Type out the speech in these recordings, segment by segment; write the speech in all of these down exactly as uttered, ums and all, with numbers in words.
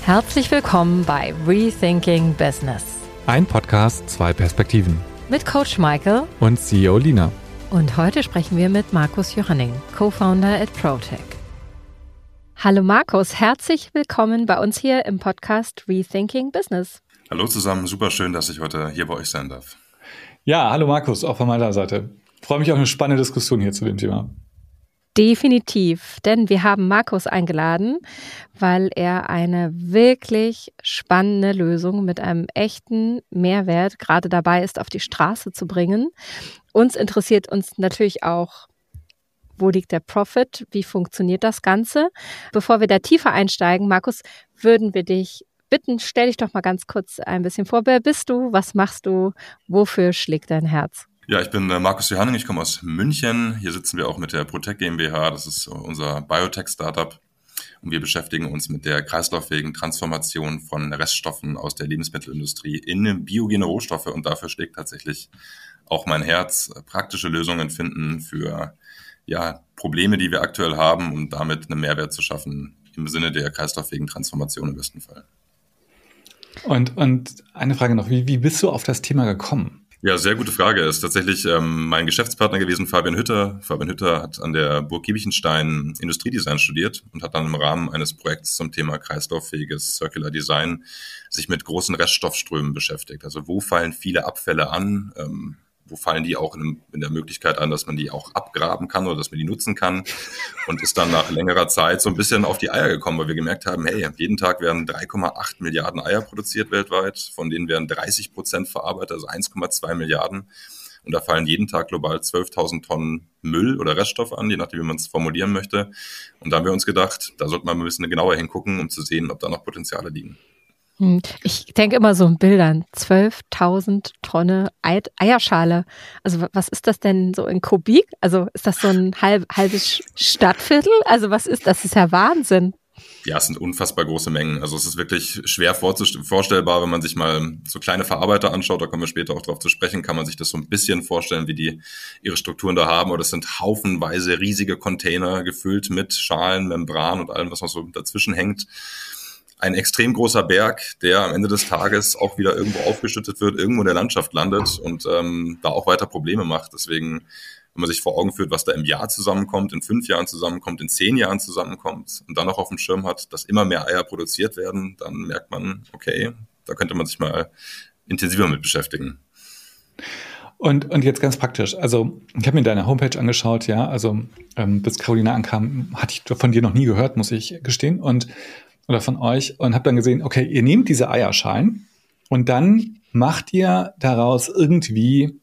Herzlich willkommen bei Rethinking Business. Ein Podcast, zwei Perspektiven. Mit Coach Michael und C E O Lina. Und heute sprechen wir mit Markus Johanning, Co-Founder at Protech. Hallo Markus, herzlich willkommen bei uns hier im Podcast Rethinking Business. Hallo zusammen, super schön, dass ich heute hier bei euch sein darf. Ja, hallo Markus, auch von meiner Seite. Ich freue mich auf eine spannende Diskussion hier zu dem Thema. Definitiv, denn wir haben Markus eingeladen, weil er eine wirklich spannende Lösung mit einem echten Mehrwert gerade dabei ist, auf die Straße zu bringen. Uns interessiert uns natürlich auch, wo liegt der Profit, wie funktioniert das Ganze. Bevor wir da tiefer einsteigen, Markus, würden wir dich bitten, stell dich doch mal ganz kurz ein bisschen vor. Wer bist du, was machst du, wofür schlägt dein Herz? Ja, ich bin äh, Markus Johanning, ich komme aus München. Hier sitzen wir auch mit der Protech GmbH, das ist unser Biotech-Startup. Und wir beschäftigen uns mit der kreislauffähigen Transformation von Reststoffen aus der Lebensmittelindustrie in biogene Rohstoffe. Und dafür schlägt tatsächlich auch mein Herz. Praktische Lösungen finden für ja, Probleme, die wir aktuell haben, um damit einen Mehrwert zu schaffen im Sinne der kreislauffähigen Transformation im besten Fall. Und, und eine Frage noch, wie, wie bist du auf das Thema gekommen? Ja, sehr gute Frage. Ist tatsächlich ähm, mein Geschäftspartner gewesen, Fabian Hütter. Fabian Hütter hat an der Burg Giebichenstein Industriedesign studiert und hat dann im Rahmen eines Projekts zum Thema kreislauffähiges Circular Design sich mit großen Reststoffströmen beschäftigt. Also wo fallen viele Abfälle an? Ähm, wo fallen die auch in, in der Möglichkeit an, dass man die auch abgraben kann oder dass man die nutzen kann? Und ist dann nach längerer Zeit so ein bisschen auf die Eier gekommen, weil wir gemerkt haben, hey, jeden Tag werden drei Komma acht Milliarden Eier produziert weltweit, von denen werden dreißig Prozent verarbeitet, also eins Komma zwei Milliarden. Und da fallen jeden Tag global zwölftausend Tonnen Müll oder Reststoff an, je nachdem, wie man es formulieren möchte. Und da haben wir uns gedacht, da sollte man ein bisschen genauer hingucken, um zu sehen, ob da noch Potenziale liegen. Ich denke immer so in Bildern, zwölftausend Tonnen Eierschale. Also was ist das denn so in Kubik? Also ist das so ein halb, halbes Stadtviertel? Also was ist das? Das ist ja Wahnsinn. Ja, es sind unfassbar große Mengen. Also es ist wirklich schwer vorstellbar, wenn man sich mal so kleine Verarbeiter anschaut, da kommen wir später auch drauf zu sprechen, kann man sich das so ein bisschen vorstellen, wie die ihre Strukturen da haben. Aber das sind haufenweise riesige Container gefüllt mit Schalen, Membran und allem, was noch so dazwischen hängt. Ein extrem großer Berg, der am Ende des Tages auch wieder irgendwo aufgeschüttet wird, irgendwo in der Landschaft landet und ähm, da auch weiter Probleme macht. Deswegen, wenn man sich vor Augen führt, was da im Jahr zusammenkommt, in fünf Jahren zusammenkommt, in zehn Jahren zusammenkommt und dann noch auf dem Schirm hat, dass immer mehr Eier produziert werden, dann merkt man, okay, da könnte man sich mal intensiver mit beschäftigen. Und, und jetzt ganz praktisch, also ich habe mir deine Homepage angeschaut, ja, also ähm, bis Carolina ankam, hatte ich von dir noch nie gehört, muss ich gestehen, und oder von euch, und habe dann gesehen, okay, ihr nehmt diese Eierschalen und dann macht ihr daraus irgendwie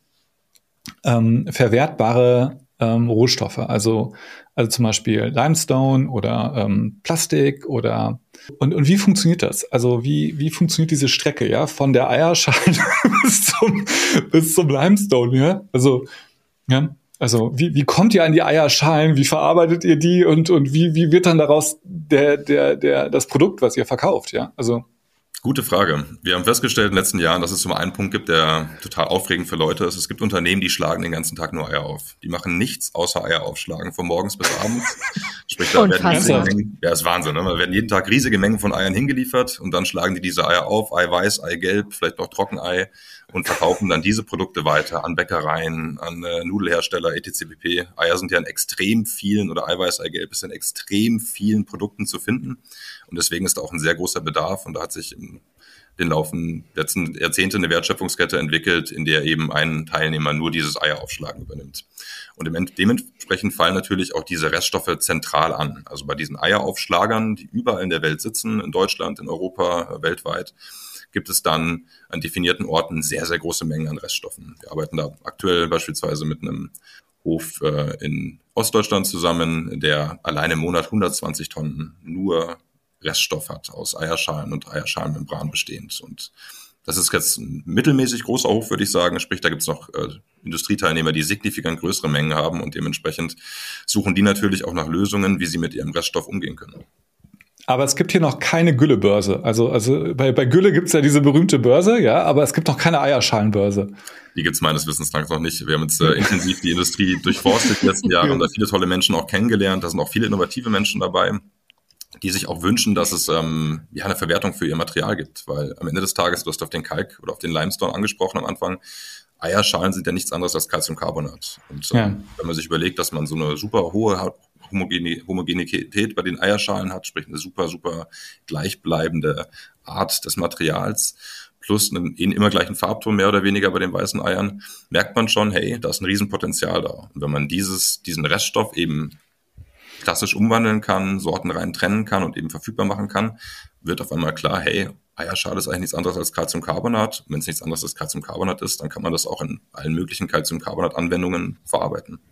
ähm, verwertbare ähm, Rohstoffe, also also zum Beispiel Limestone oder ähm, Plastik oder und und wie funktioniert das? Also wie wie funktioniert diese Strecke, ja, von der Eierschale bis zum bis zum Limestone, ja? Also ja. Also wie, wie kommt ihr an die Eierschalen, wie verarbeitet ihr die und, und wie, wie wird dann daraus der, der, der, das Produkt, was ihr verkauft? Ja, also gute Frage. Wir haben festgestellt in den letzten Jahren, dass es so einen Punkt gibt, der total aufregend für Leute ist. Es gibt Unternehmen, die schlagen den ganzen Tag nur Eier auf. Die machen nichts außer Eier aufschlagen, von morgens bis abends. Sprich, da werden riesige Mengen, ja, ist Wahnsinn, ne? Da werden jeden Tag riesige Mengen von Eiern hingeliefert und dann schlagen die diese Eier auf, Eiweiß, Eigelb, vielleicht noch Trockenei und verkaufen dann diese Produkte weiter an Bäckereien, an äh, Nudelhersteller, et cetera pp. Eier sind ja in extrem vielen, oder Eiweiß, Eigelb ist in extrem vielen Produkten zu finden. Und deswegen ist da auch ein sehr großer Bedarf. Und da hat sich in den Laufen letzten Jahrzehnte eine Wertschöpfungskette entwickelt, in der eben ein Teilnehmer nur dieses Eieraufschlagen übernimmt. Und dementsprechend fallen natürlich auch diese Reststoffe zentral an. Also bei diesen Eieraufschlagern, die überall in der Welt sitzen, in Deutschland, in Europa, weltweit, gibt es dann an definierten Orten sehr, sehr große Mengen an Reststoffen. Wir arbeiten da aktuell beispielsweise mit einem Hof äh, in Ostdeutschland zusammen, der alleine im Monat hundertzwanzig Tonnen nur Reststoff hat, aus Eierschalen und Eierschalenmembran bestehend. Und das ist jetzt ein mittelmäßig großer Hof, würde ich sagen. Sprich, da gibt es noch äh, Industrieteilnehmer, die signifikant größere Mengen haben und dementsprechend suchen die natürlich auch nach Lösungen, wie sie mit ihrem Reststoff umgehen können. Aber es gibt hier noch keine Güllebörse. Also, also bei, bei Gülle gibt es ja diese berühmte Börse, ja, aber es gibt noch keine Eierschalenbörse. Die gibt es meines Wissens nach noch nicht. Wir haben jetzt äh, intensiv die Industrie durchforstet die letzten Jahre und da viele tolle Menschen auch kennengelernt. Da sind auch viele innovative Menschen dabei. die sich auch wünschen, dass es ähm, ja eine Verwertung für ihr Material gibt, weil am Ende des Tages, du hast auf den Kalk oder auf den Limestone angesprochen am Anfang, Eierschalen sind ja nichts anderes als Calciumcarbonat. Und ähm, ja. wenn man sich überlegt, dass man so eine super hohe Homogene- Homogenität bei den Eierschalen hat, sprich eine super, super gleichbleibende Art des Materials, plus einen immer gleichen Farbton mehr oder weniger bei den weißen Eiern, merkt man schon, hey, da ist ein Riesenpotenzial da. Und wenn man dieses, diesen Reststoff eben klassisch umwandeln kann, sortenrein trennen kann und eben verfügbar machen kann, wird auf einmal klar, hey, Eierschale ist eigentlich nichts anderes als Calciumcarbonat. Wenn es nichts anderes als Calciumcarbonat ist, dann kann man das auch in allen möglichen Calciumcarbonat-Anwendungen verarbeiten.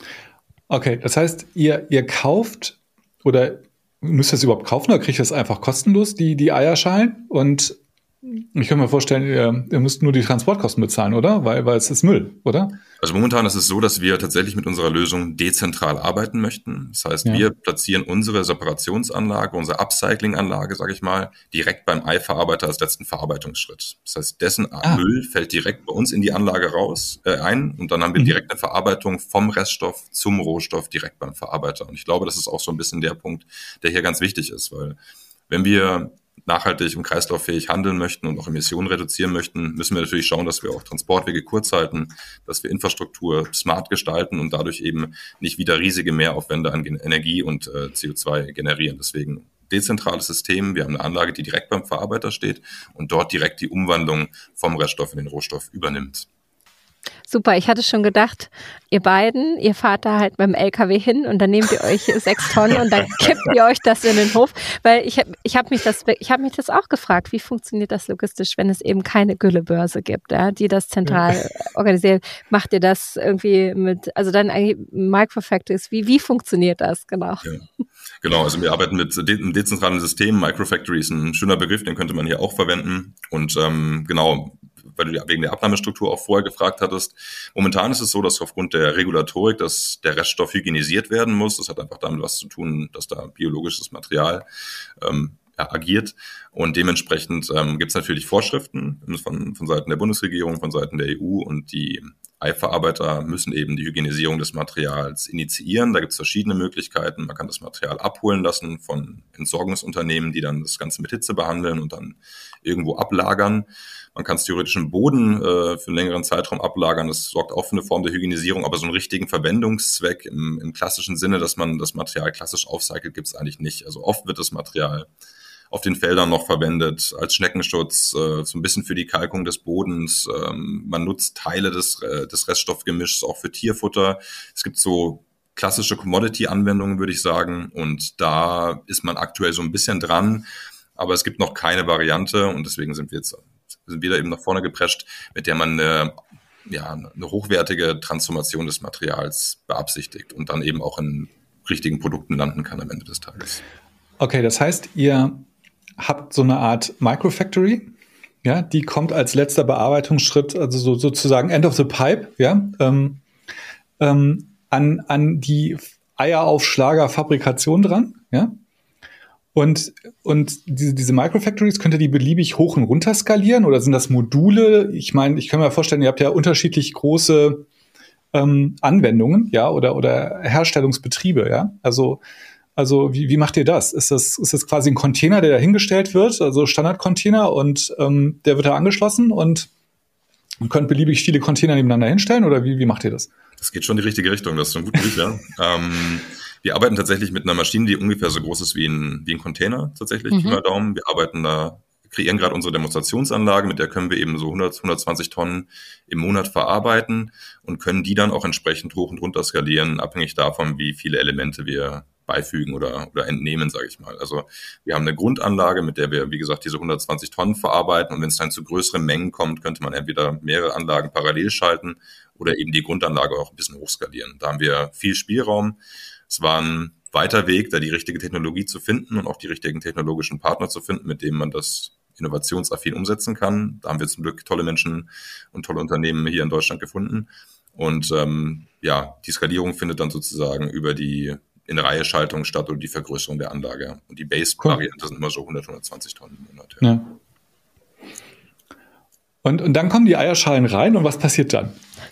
Okay, das heißt, ihr, ihr kauft oder müsst ihr es überhaupt kaufen oder kriegt ihr es einfach kostenlos, die, die Eierschalen? Und ich kann mir vorstellen, ihr, ihr müsst nur die Transportkosten bezahlen, oder? Weil, weil es ist Müll, oder? Also momentan ist es so, dass wir tatsächlich mit unserer Lösung dezentral arbeiten möchten. Das heißt, ja. wir platzieren unsere Separationsanlage, unsere Upcycling-Anlage, sage ich mal, direkt beim Eiverarbeiter als letzten Verarbeitungsschritt. Das heißt, dessen ah. Müll fällt direkt bei uns in die Anlage raus äh, ein und dann haben wir mhm. direkt eine Verarbeitung vom Reststoff zum Rohstoff direkt beim Verarbeiter. Und ich glaube, das ist auch so ein bisschen der Punkt, der hier ganz wichtig ist, weil wenn wir nachhaltig und kreislauffähig handeln möchten und auch Emissionen reduzieren möchten, müssen wir natürlich schauen, dass wir auch Transportwege kurz halten, dass wir Infrastruktur smart gestalten und dadurch eben nicht wieder riesige Mehraufwände an Energie und äh, C O zwei generieren. Deswegen dezentrales System. Wir haben eine Anlage, die direkt beim Verarbeiter steht und dort direkt die Umwandlung vom Reststoff in den Rohstoff übernimmt. Super, ich hatte schon gedacht, ihr beiden, ihr fahrt da halt mit dem L K W hin und dann nehmt ihr euch sechs Tonnen und dann kippt ihr euch das in den Hof, weil ich, ich habe mich das, ich habe mich das auch gefragt, wie funktioniert das logistisch, wenn es eben keine Güllebörse gibt, ja, die das zentral ja. organisiert. Macht ihr das irgendwie mit, also dann eigentlich Microfactories, wie, wie funktioniert das genau? Ja. Genau, also wir arbeiten mit de- einem dezentralen System, Microfactory ist ein schöner Begriff, den könnte man hier auch verwenden und ähm, genau, weil du wegen der Abnahmestruktur auch vorher gefragt hattest. Momentan ist es so, dass aufgrund der Regulatorik, dass der Reststoff hygienisiert werden muss. Das hat einfach damit was zu tun, dass da biologisches Material ähm, ja, agiert. Und dementsprechend ähm, gibt es natürlich Vorschriften von, von Seiten der Bundesregierung, von Seiten der E U und die Eiverarbeiter müssen eben die Hygienisierung des Materials initiieren. Da gibt es verschiedene Möglichkeiten. Man kann das Material abholen lassen von Entsorgungsunternehmen, die dann das Ganze mit Hitze behandeln und dann irgendwo ablagern. Man kann es theoretisch im Boden äh, für einen längeren Zeitraum ablagern. Das sorgt auch für eine Form der Hygienisierung, aber so einen richtigen Verwendungszweck im, im klassischen Sinne, dass man das Material klassisch aufcycelt, gibt es eigentlich nicht. Also oft wird das Material auf den Feldern noch verwendet als Schneckenschutz, äh, so ein bisschen für die Kalkung des Bodens. Ähm, man nutzt Teile des, äh, des Reststoffgemischs auch für Tierfutter. Es gibt so klassische Commodity-Anwendungen, würde ich sagen. Und da ist man aktuell so ein bisschen dran. Aber es gibt noch keine Variante und deswegen sind wir jetzt sind wir da eben nach vorne geprescht, mit der man eine, ja, eine hochwertige Transformation des Materials beabsichtigt und dann eben auch in richtigen Produkten landen kann am Ende des Tages. Okay, das heißt, ihr habt so eine Art Microfactory, ja, die kommt als letzter Bearbeitungsschritt, also so, sozusagen End of the Pipe, ja, ähm, ähm, an, an die Eieraufschlagerfabrikation dran, ja. Und, und diese, diese Microfactories, könnt ihr die beliebig hoch und runter skalieren oder sind das Module? Ich meine, ich kann mir vorstellen, ihr habt ja unterschiedlich große ähm, Anwendungen, ja, oder, oder Herstellungsbetriebe, ja. Also, also wie, wie macht ihr das? Ist das, ist das quasi ein Container, der da hingestellt wird, also Standardcontainer und ähm, der wird da angeschlossen und ihr könnt beliebig viele Container nebeneinander hinstellen oder wie, wie macht ihr das? Das geht schon in die richtige Richtung, das ist schon gut möglich, ja. ähm, Wir arbeiten tatsächlich mit einer Maschine, die ungefähr so groß ist wie ein, wie ein Container, tatsächlich, mhm. Pi mal Daumen. Wir arbeiten da, kreieren gerade unsere Demonstrationsanlage, mit der können wir eben so hundert, hundertzwanzig Tonnen im Monat verarbeiten und können die dann auch entsprechend hoch und runter skalieren, abhängig davon, wie viele Elemente wir beifügen oder, oder entnehmen, sage ich mal. Also wir haben eine Grundanlage, mit der wir, wie gesagt, diese hundertzwanzig Tonnen verarbeiten und wenn es dann zu größeren Mengen kommt, könnte man entweder mehrere Anlagen parallel schalten oder eben die Grundanlage auch ein bisschen hochskalieren. Da haben wir viel Spielraum. Es war ein weiter Weg, da die richtige Technologie zu finden und auch die richtigen technologischen Partner zu finden, mit denen man das innovationsaffin umsetzen kann. Da haben wir zum Glück tolle Menschen und tolle Unternehmen hier in Deutschland gefunden. Und ähm, ja, die Skalierung findet dann sozusagen über die In-Reihe-Schaltung statt oder die Vergrößerung der Anlage. Und die Base-Variante cool. sind immer so hundert, hundertzwanzig Tonnen im Monat. Ja. Ja. Und, und dann kommen die Eierschalen rein und was passiert dann?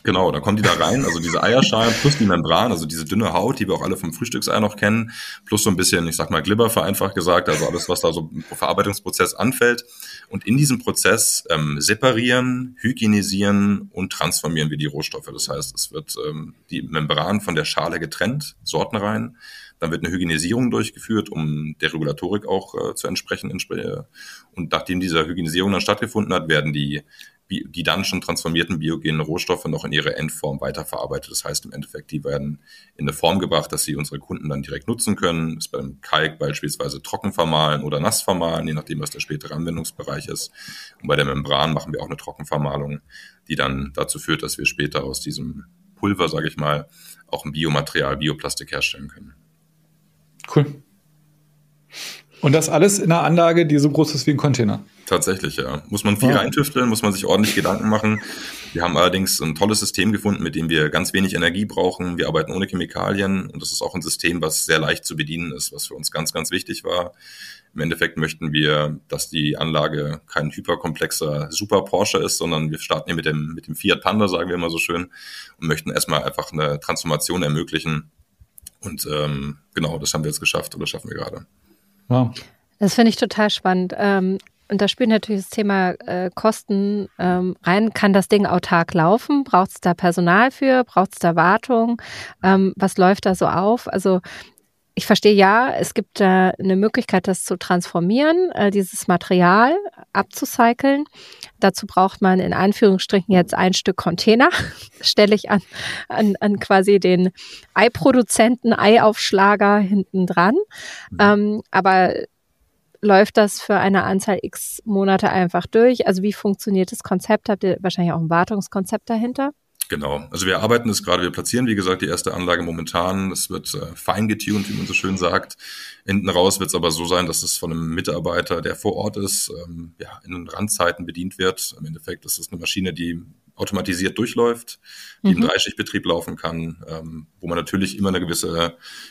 Genau, dann kommen die da rein, also diese Eierschalen plus die Membran, also diese dünne Haut, die wir auch alle vom Frühstücksei noch kennen, plus so ein bisschen, ich sag mal, Glibber vereinfacht gesagt, also alles, was da so im Verarbeitungsprozess anfällt. Und in diesem Prozess ähm, separieren, hygienisieren und transformieren wir die Rohstoffe. Das heißt, es wird ähm, die Membran von der Schale getrennt, sortenrein. Dann wird eine Hygienisierung durchgeführt, um der Regulatorik auch äh, zu entsprechen. Und nachdem diese Hygienisierung dann stattgefunden hat, werden die die dann schon transformierten biogenen Rohstoffe noch in ihre Endform weiterverarbeitet. Das heißt im Endeffekt, die werden in eine Form gebracht, dass sie unsere Kunden dann direkt nutzen können. Das ist beim Kalk beispielsweise trocken vermahlen oder nass vermahlen, je nachdem, was der spätere Anwendungsbereich ist. Und bei der Membran machen wir auch eine Trockenvermahlung, die dann dazu führt, dass wir später aus diesem Pulver, sage ich mal, auch ein Biomaterial, Bioplastik herstellen können. Cool. Und das alles in einer Anlage, die so groß ist wie ein Container? Tatsächlich, ja. Muss man viel ja. reintüfteln, muss man sich ordentlich Gedanken machen. Wir haben allerdings ein tolles System gefunden, mit dem wir ganz wenig Energie brauchen. Wir arbeiten ohne Chemikalien und das ist auch ein System, was sehr leicht zu bedienen ist, was für uns ganz, ganz wichtig war. Im Endeffekt möchten wir, dass die Anlage kein hyperkomplexer Super Porsche ist, sondern wir starten hier mit dem, mit dem Fiat Panda, sagen wir immer so schön, und möchten erstmal einfach eine Transformation ermöglichen. Und ähm, genau, das haben wir jetzt geschafft oder schaffen wir gerade. Wow. Das finde ich total spannend. Ähm, und da spielt natürlich das Thema äh, Kosten ähm, rein. Kann das Ding autark laufen? Braucht es da Personal für? Braucht es da Wartung? Ähm, was läuft da so auf? Also ich verstehe ja, es gibt da eine Möglichkeit, das zu transformieren, äh, dieses Material abzucyceln. Dazu braucht man in Anführungsstrichen jetzt ein Stück Container. Stelle ich an, an, an quasi den Eiproduzenten, Eiaufschlager hinten dran. Mhm. Ähm, aber läuft das für eine Anzahl x Monate einfach durch? Also wie funktioniert das Konzept? Habt ihr wahrscheinlich auch ein Wartungskonzept dahinter? Genau, also wir arbeiten es gerade, wir platzieren, wie gesagt, die erste Anlage momentan. Es wird äh, fein getuned, wie man so schön sagt. Hinten raus wird es aber so sein, dass es von einem Mitarbeiter, der vor Ort ist, ähm, ja, in den Randzeiten bedient wird. Im Endeffekt ist es eine Maschine, die automatisiert durchläuft, die mhm. im Dreischichtbetrieb laufen kann, ähm, wo man natürlich immer eine gewisse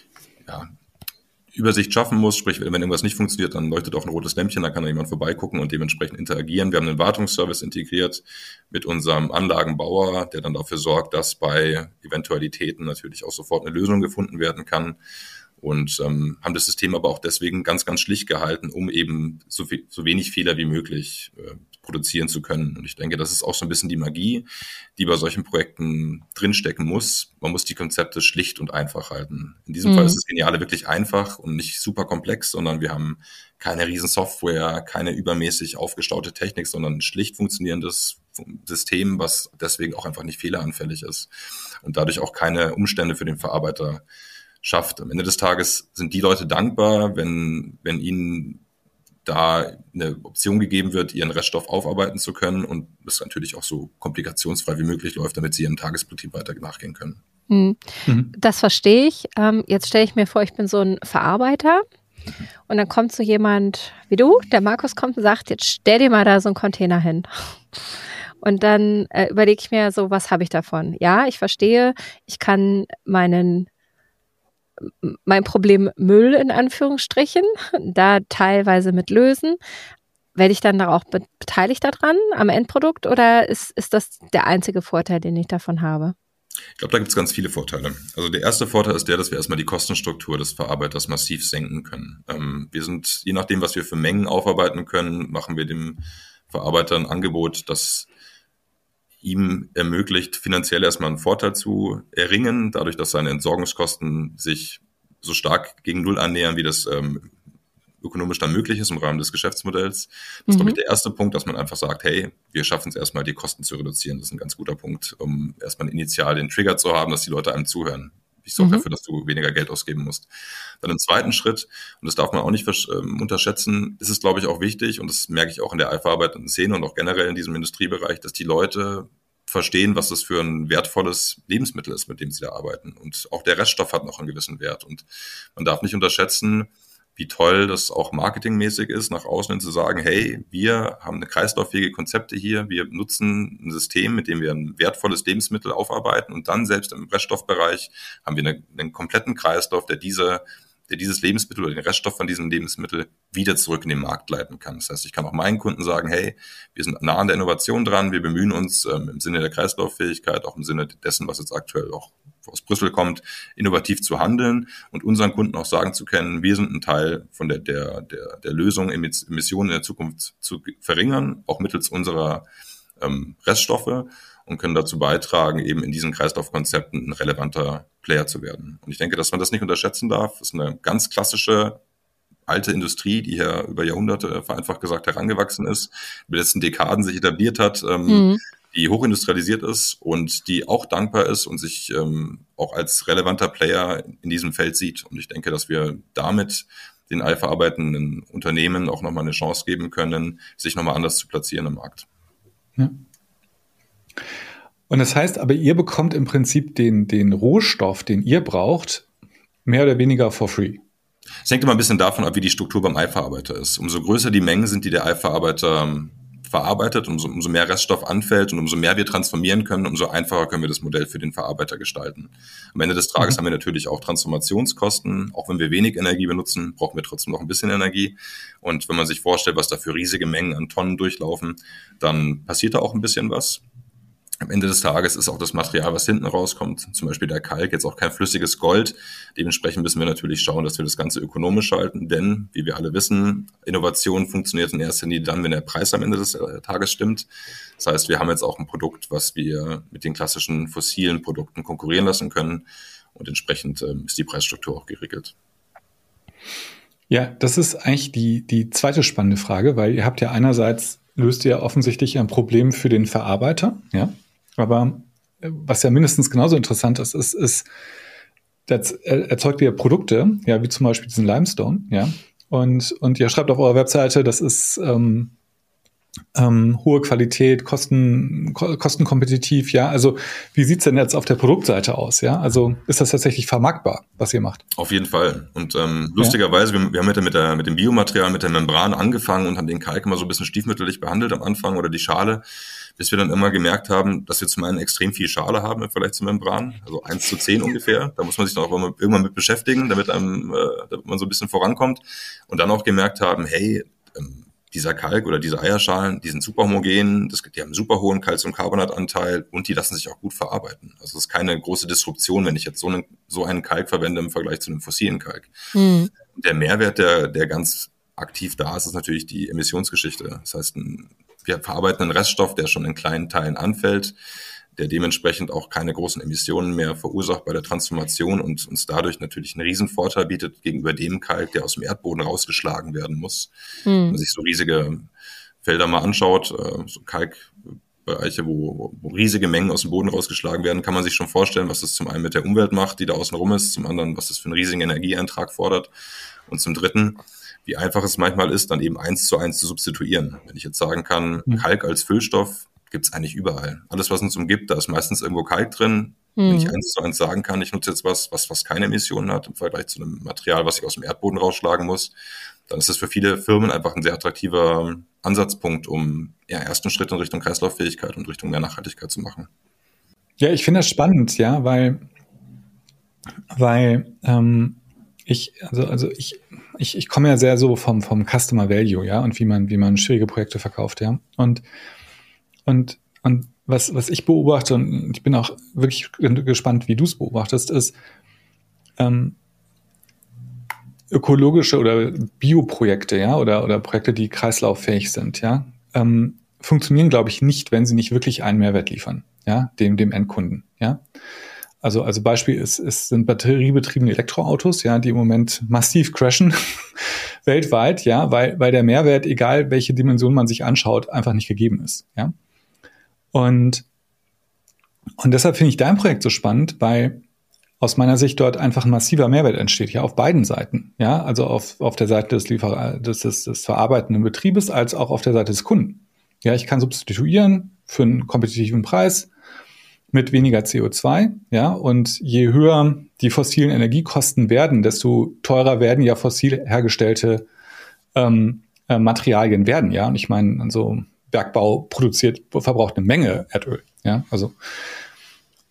ja, Übersicht schaffen muss, sprich, wenn irgendwas nicht funktioniert, dann leuchtet auch ein rotes Lämpchen, da kann da jemand vorbeigucken und dementsprechend interagieren. Wir haben einen Wartungsservice integriert mit unserem Anlagenbauer, der dann dafür sorgt, dass bei Eventualitäten natürlich auch sofort eine Lösung gefunden werden kann und ähm, haben das System aber auch deswegen ganz, ganz schlicht gehalten, um eben so, viel, so wenig Fehler wie möglich äh, produzieren zu können. Und ich denke, das ist auch so ein bisschen die Magie, die bei solchen Projekten drinstecken muss. Man muss die Konzepte schlicht und einfach halten. In diesem mhm. Fall ist das Geniale wirklich einfach und nicht super komplex, sondern wir haben keine riesen Software, keine übermäßig aufgestaute Technik, sondern ein schlicht funktionierendes System, was deswegen auch einfach nicht fehleranfällig ist und dadurch auch keine Umstände für den Verarbeiter schafft. Am Ende des Tages sind die Leute dankbar, wenn, wenn ihnen da eine Option gegeben wird, ihren Reststoff aufarbeiten zu können und das natürlich auch so komplikationsfrei wie möglich läuft, damit sie ihrem Tagesbetrieb weiter nachgehen können. Mhm. Mhm. Das verstehe ich. Jetzt stelle ich mir vor, ich bin so ein Verarbeiter mhm. und dann kommt so jemand wie du, der Markus kommt und sagt, jetzt stell dir mal da so einen Container hin. Und dann äh, überlege ich mir so, was habe ich davon? Ja, ich verstehe, ich kann meinen mein Problem Müll in Anführungsstrichen, da teilweise mit lösen. Werde ich dann da auch beteiligt daran am Endprodukt oder ist, ist das der einzige Vorteil, den ich davon habe? Ich glaube, da gibt es ganz viele Vorteile. Also der erste Vorteil ist der, dass wir erstmal die Kostenstruktur des Verarbeiters massiv senken können. Ähm, wir sind, je nachdem, was wir für Mengen aufarbeiten können, machen wir dem Verarbeiter ein Angebot, das ihm ermöglicht, finanziell erstmal einen Vorteil zu erringen, dadurch, dass seine Entsorgungskosten sich so stark gegen Null annähern, wie das ähm, ökonomisch dann möglich ist im Rahmen des Geschäftsmodells. Das ist, mhm. glaube ich, der erste Punkt, dass man einfach sagt, hey, wir schaffen es erstmal, die Kosten zu reduzieren. Das ist ein ganz guter Punkt, um erstmal initial den Trigger zu haben, dass die Leute einem zuhören. Ich sorge mhm. dafür, dass du weniger Geld ausgeben musst. Dann im zweiten Schritt, und das darf man auch nicht ähm, unterschätzen, ist es, glaube ich, auch wichtig, und das merke ich auch in der verarbeitenden Szene und auch generell in diesem Industriebereich, dass die Leute verstehen, was das für ein wertvolles Lebensmittel ist, mit dem sie da arbeiten. Und auch der Reststoff hat noch einen gewissen Wert. Und man darf nicht unterschätzen, wie toll das auch marketingmäßig ist, nach außen hin zu sagen, hey, wir haben eine kreislauffähige Konzepte hier, wir nutzen ein System, mit dem wir ein wertvolles Lebensmittel aufarbeiten und dann selbst im Reststoffbereich haben wir eine, einen kompletten Kreislauf, der diese der dieses Lebensmittel oder den Reststoff von diesem Lebensmittel wieder zurück in den Markt leiten kann. Das heißt, ich kann auch meinen Kunden sagen, hey, wir sind nah an der Innovation dran, wir bemühen uns ähm, im Sinne der Kreislauffähigkeit, auch im Sinne dessen, was jetzt aktuell auch aus Brüssel kommt, innovativ zu handeln und unseren Kunden auch sagen zu können, wir sind ein Teil von der, der, der, der Lösung, Emissionen in der Zukunft zu verringern, auch mittels unserer ähm, Reststoffe, und können dazu beitragen, eben in diesen Kreislaufkonzepten ein relevanter Player zu werden. Und ich denke, dass man das nicht unterschätzen darf. Das ist eine ganz klassische alte Industrie, die hier über Jahrhunderte, vereinfacht gesagt, herangewachsen ist, über die letzten Dekaden sich etabliert hat, ähm, mhm. die hochindustrialisiert ist und die auch dankbar ist und sich ähm, auch als relevanter Player in diesem Feld sieht. Und ich denke, dass wir damit den eiverarbeitenden Unternehmen auch nochmal eine Chance geben können, sich nochmal anders zu platzieren im Markt. Ja. Und das heißt aber, ihr bekommt im Prinzip den, den Rohstoff, den ihr braucht, mehr oder weniger for free. Es hängt immer ein bisschen davon ab, wie die Struktur beim Eiverarbeiter ist. Umso größer die Mengen sind, die der Eiverarbeiter verarbeitet, umso, umso mehr Reststoff anfällt und umso mehr wir transformieren können, umso einfacher können wir das Modell für den Verarbeiter gestalten. Am Ende des Tages mhm. haben wir natürlich auch Transformationskosten. Auch wenn wir wenig Energie benutzen, brauchen wir trotzdem noch ein bisschen Energie. Und wenn man sich vorstellt, was da für riesige Mengen an Tonnen durchlaufen, dann passiert da auch ein bisschen was. Am Ende des Tages ist auch das Material, was hinten rauskommt, zum Beispiel der Kalk, jetzt auch kein flüssiges Gold. Dementsprechend müssen wir natürlich schauen, dass wir das Ganze ökonomisch halten, denn, wie wir alle wissen, Innovation funktioniert in erster Linie dann, wenn der Preis am Ende des Tages stimmt. Das heißt, wir haben jetzt auch ein Produkt, was wir mit den klassischen fossilen Produkten konkurrieren lassen können, und entsprechend ähm, ist die Preisstruktur auch geregelt. Ja, das ist eigentlich die, die zweite spannende Frage, weil ihr habt ja einerseits, löst ihr offensichtlich ein Problem für den Verarbeiter, ja. Aber was ja mindestens genauso interessant ist, ist, ist das erzeugt ihr Produkte, ja, wie zum Beispiel diesen Limestone, ja. Und, und ihr schreibt auf eurer Webseite, das ist ähm, ähm, hohe Qualität, Kosten, ko- kostenkompetitiv, ja. Also wie sieht's denn jetzt auf der Produktseite aus, ja? Also ist das tatsächlich vermarktbar, was ihr macht? Auf jeden Fall. Und ähm, lustigerweise, ja. wir, wir haben mit, der, mit, der, mit dem Biomaterial, mit der Membran angefangen und haben den Kalk immer so ein bisschen stiefmütterlich behandelt am Anfang oder die Schale, bis wir dann immer gemerkt haben, dass wir zum einen extrem viel Schale haben im Vergleich zur Membran, also eins zu zehn ungefähr. Da muss man sich dann auch irgendwann mit beschäftigen, damit, einem, äh, damit man so ein bisschen vorankommt. Und dann auch gemerkt haben, hey, ähm, dieser Kalk oder diese Eierschalen, die sind super homogen, das, die haben einen super hohen Calciumcarbonatanteil und die lassen sich auch gut verarbeiten. Also es ist keine große Disruption, wenn ich jetzt so einen, so einen Kalk verwende im Vergleich zu einem fossilen Kalk. Mhm. Der Mehrwert, der, der ganz aktiv da ist, ist natürlich die Emissionsgeschichte. Das heißt, ein, wir verarbeiten einen Reststoff, der schon in kleinen Teilen anfällt, der dementsprechend auch keine großen Emissionen mehr verursacht bei der Transformation und uns dadurch natürlich einen riesen Vorteil bietet gegenüber dem Kalk, der aus dem Erdboden rausgeschlagen werden muss. Mhm. Wenn man sich so riesige Felder mal anschaut, so Kalkbereiche, wo, wo riesige Mengen aus dem Boden rausgeschlagen werden, kann man sich schon vorstellen, was das zum einen mit der Umwelt macht, die da außen rum ist, zum anderen, was das für einen riesigen Energieeintrag fordert und zum dritten, wie einfach es manchmal ist, dann eben eins zu eins zu substituieren. Wenn ich jetzt sagen kann, mhm. Kalk als Füllstoff gibt's eigentlich überall. Alles, was uns umgibt, da ist meistens irgendwo Kalk drin. Mhm. Wenn ich eins zu eins sagen kann, ich nutze jetzt was, was, was keine Emissionen hat im Vergleich zu einem Material, was ich aus dem Erdboden rausschlagen muss, dann ist das für viele Firmen einfach ein sehr attraktiver Ansatzpunkt, um ja, ersten Schritt in Richtung Kreislauffähigkeit und Richtung mehr Nachhaltigkeit zu machen. Ja, ich finde das spannend, ja, weil, weil ähm, ich, also, also ich, ich, ich komme ja sehr so vom, vom Customer Value, ja, und wie man, wie man schwierige Projekte verkauft, ja. Und, und, und was, was ich beobachte, und ich bin auch wirklich gespannt, wie du es beobachtest, ist, ähm, ökologische oder Bioprojekte, ja, oder, oder Projekte, die kreislauffähig sind, ja, ähm, funktionieren, glaube ich, nicht, wenn sie nicht wirklich einen Mehrwert liefern, ja, dem, dem Endkunden, ja. Also, also Beispiel ist, ist, sind batteriebetriebene Elektroautos, ja, die im Moment massiv crashen, weltweit, ja, weil, weil der Mehrwert, egal welche Dimension man sich anschaut, einfach nicht gegeben ist, ja. Und, und deshalb finde ich dein Projekt so spannend, weil aus meiner Sicht dort einfach ein massiver Mehrwert entsteht, ja, auf beiden Seiten, ja, also auf, auf der Seite des Liefer-, des, des, des verarbeitenden Betriebes, als auch auf der Seite des Kunden. Ja, ich kann substituieren für einen kompetitiven Preis mit weniger C O zwei, ja, und je höher die fossilen Energiekosten werden, desto teurer werden ja fossil hergestellte ähm, äh, Materialien werden, ja, und ich meine, also Bergbau produziert, verbraucht eine Menge Erdöl, ja, also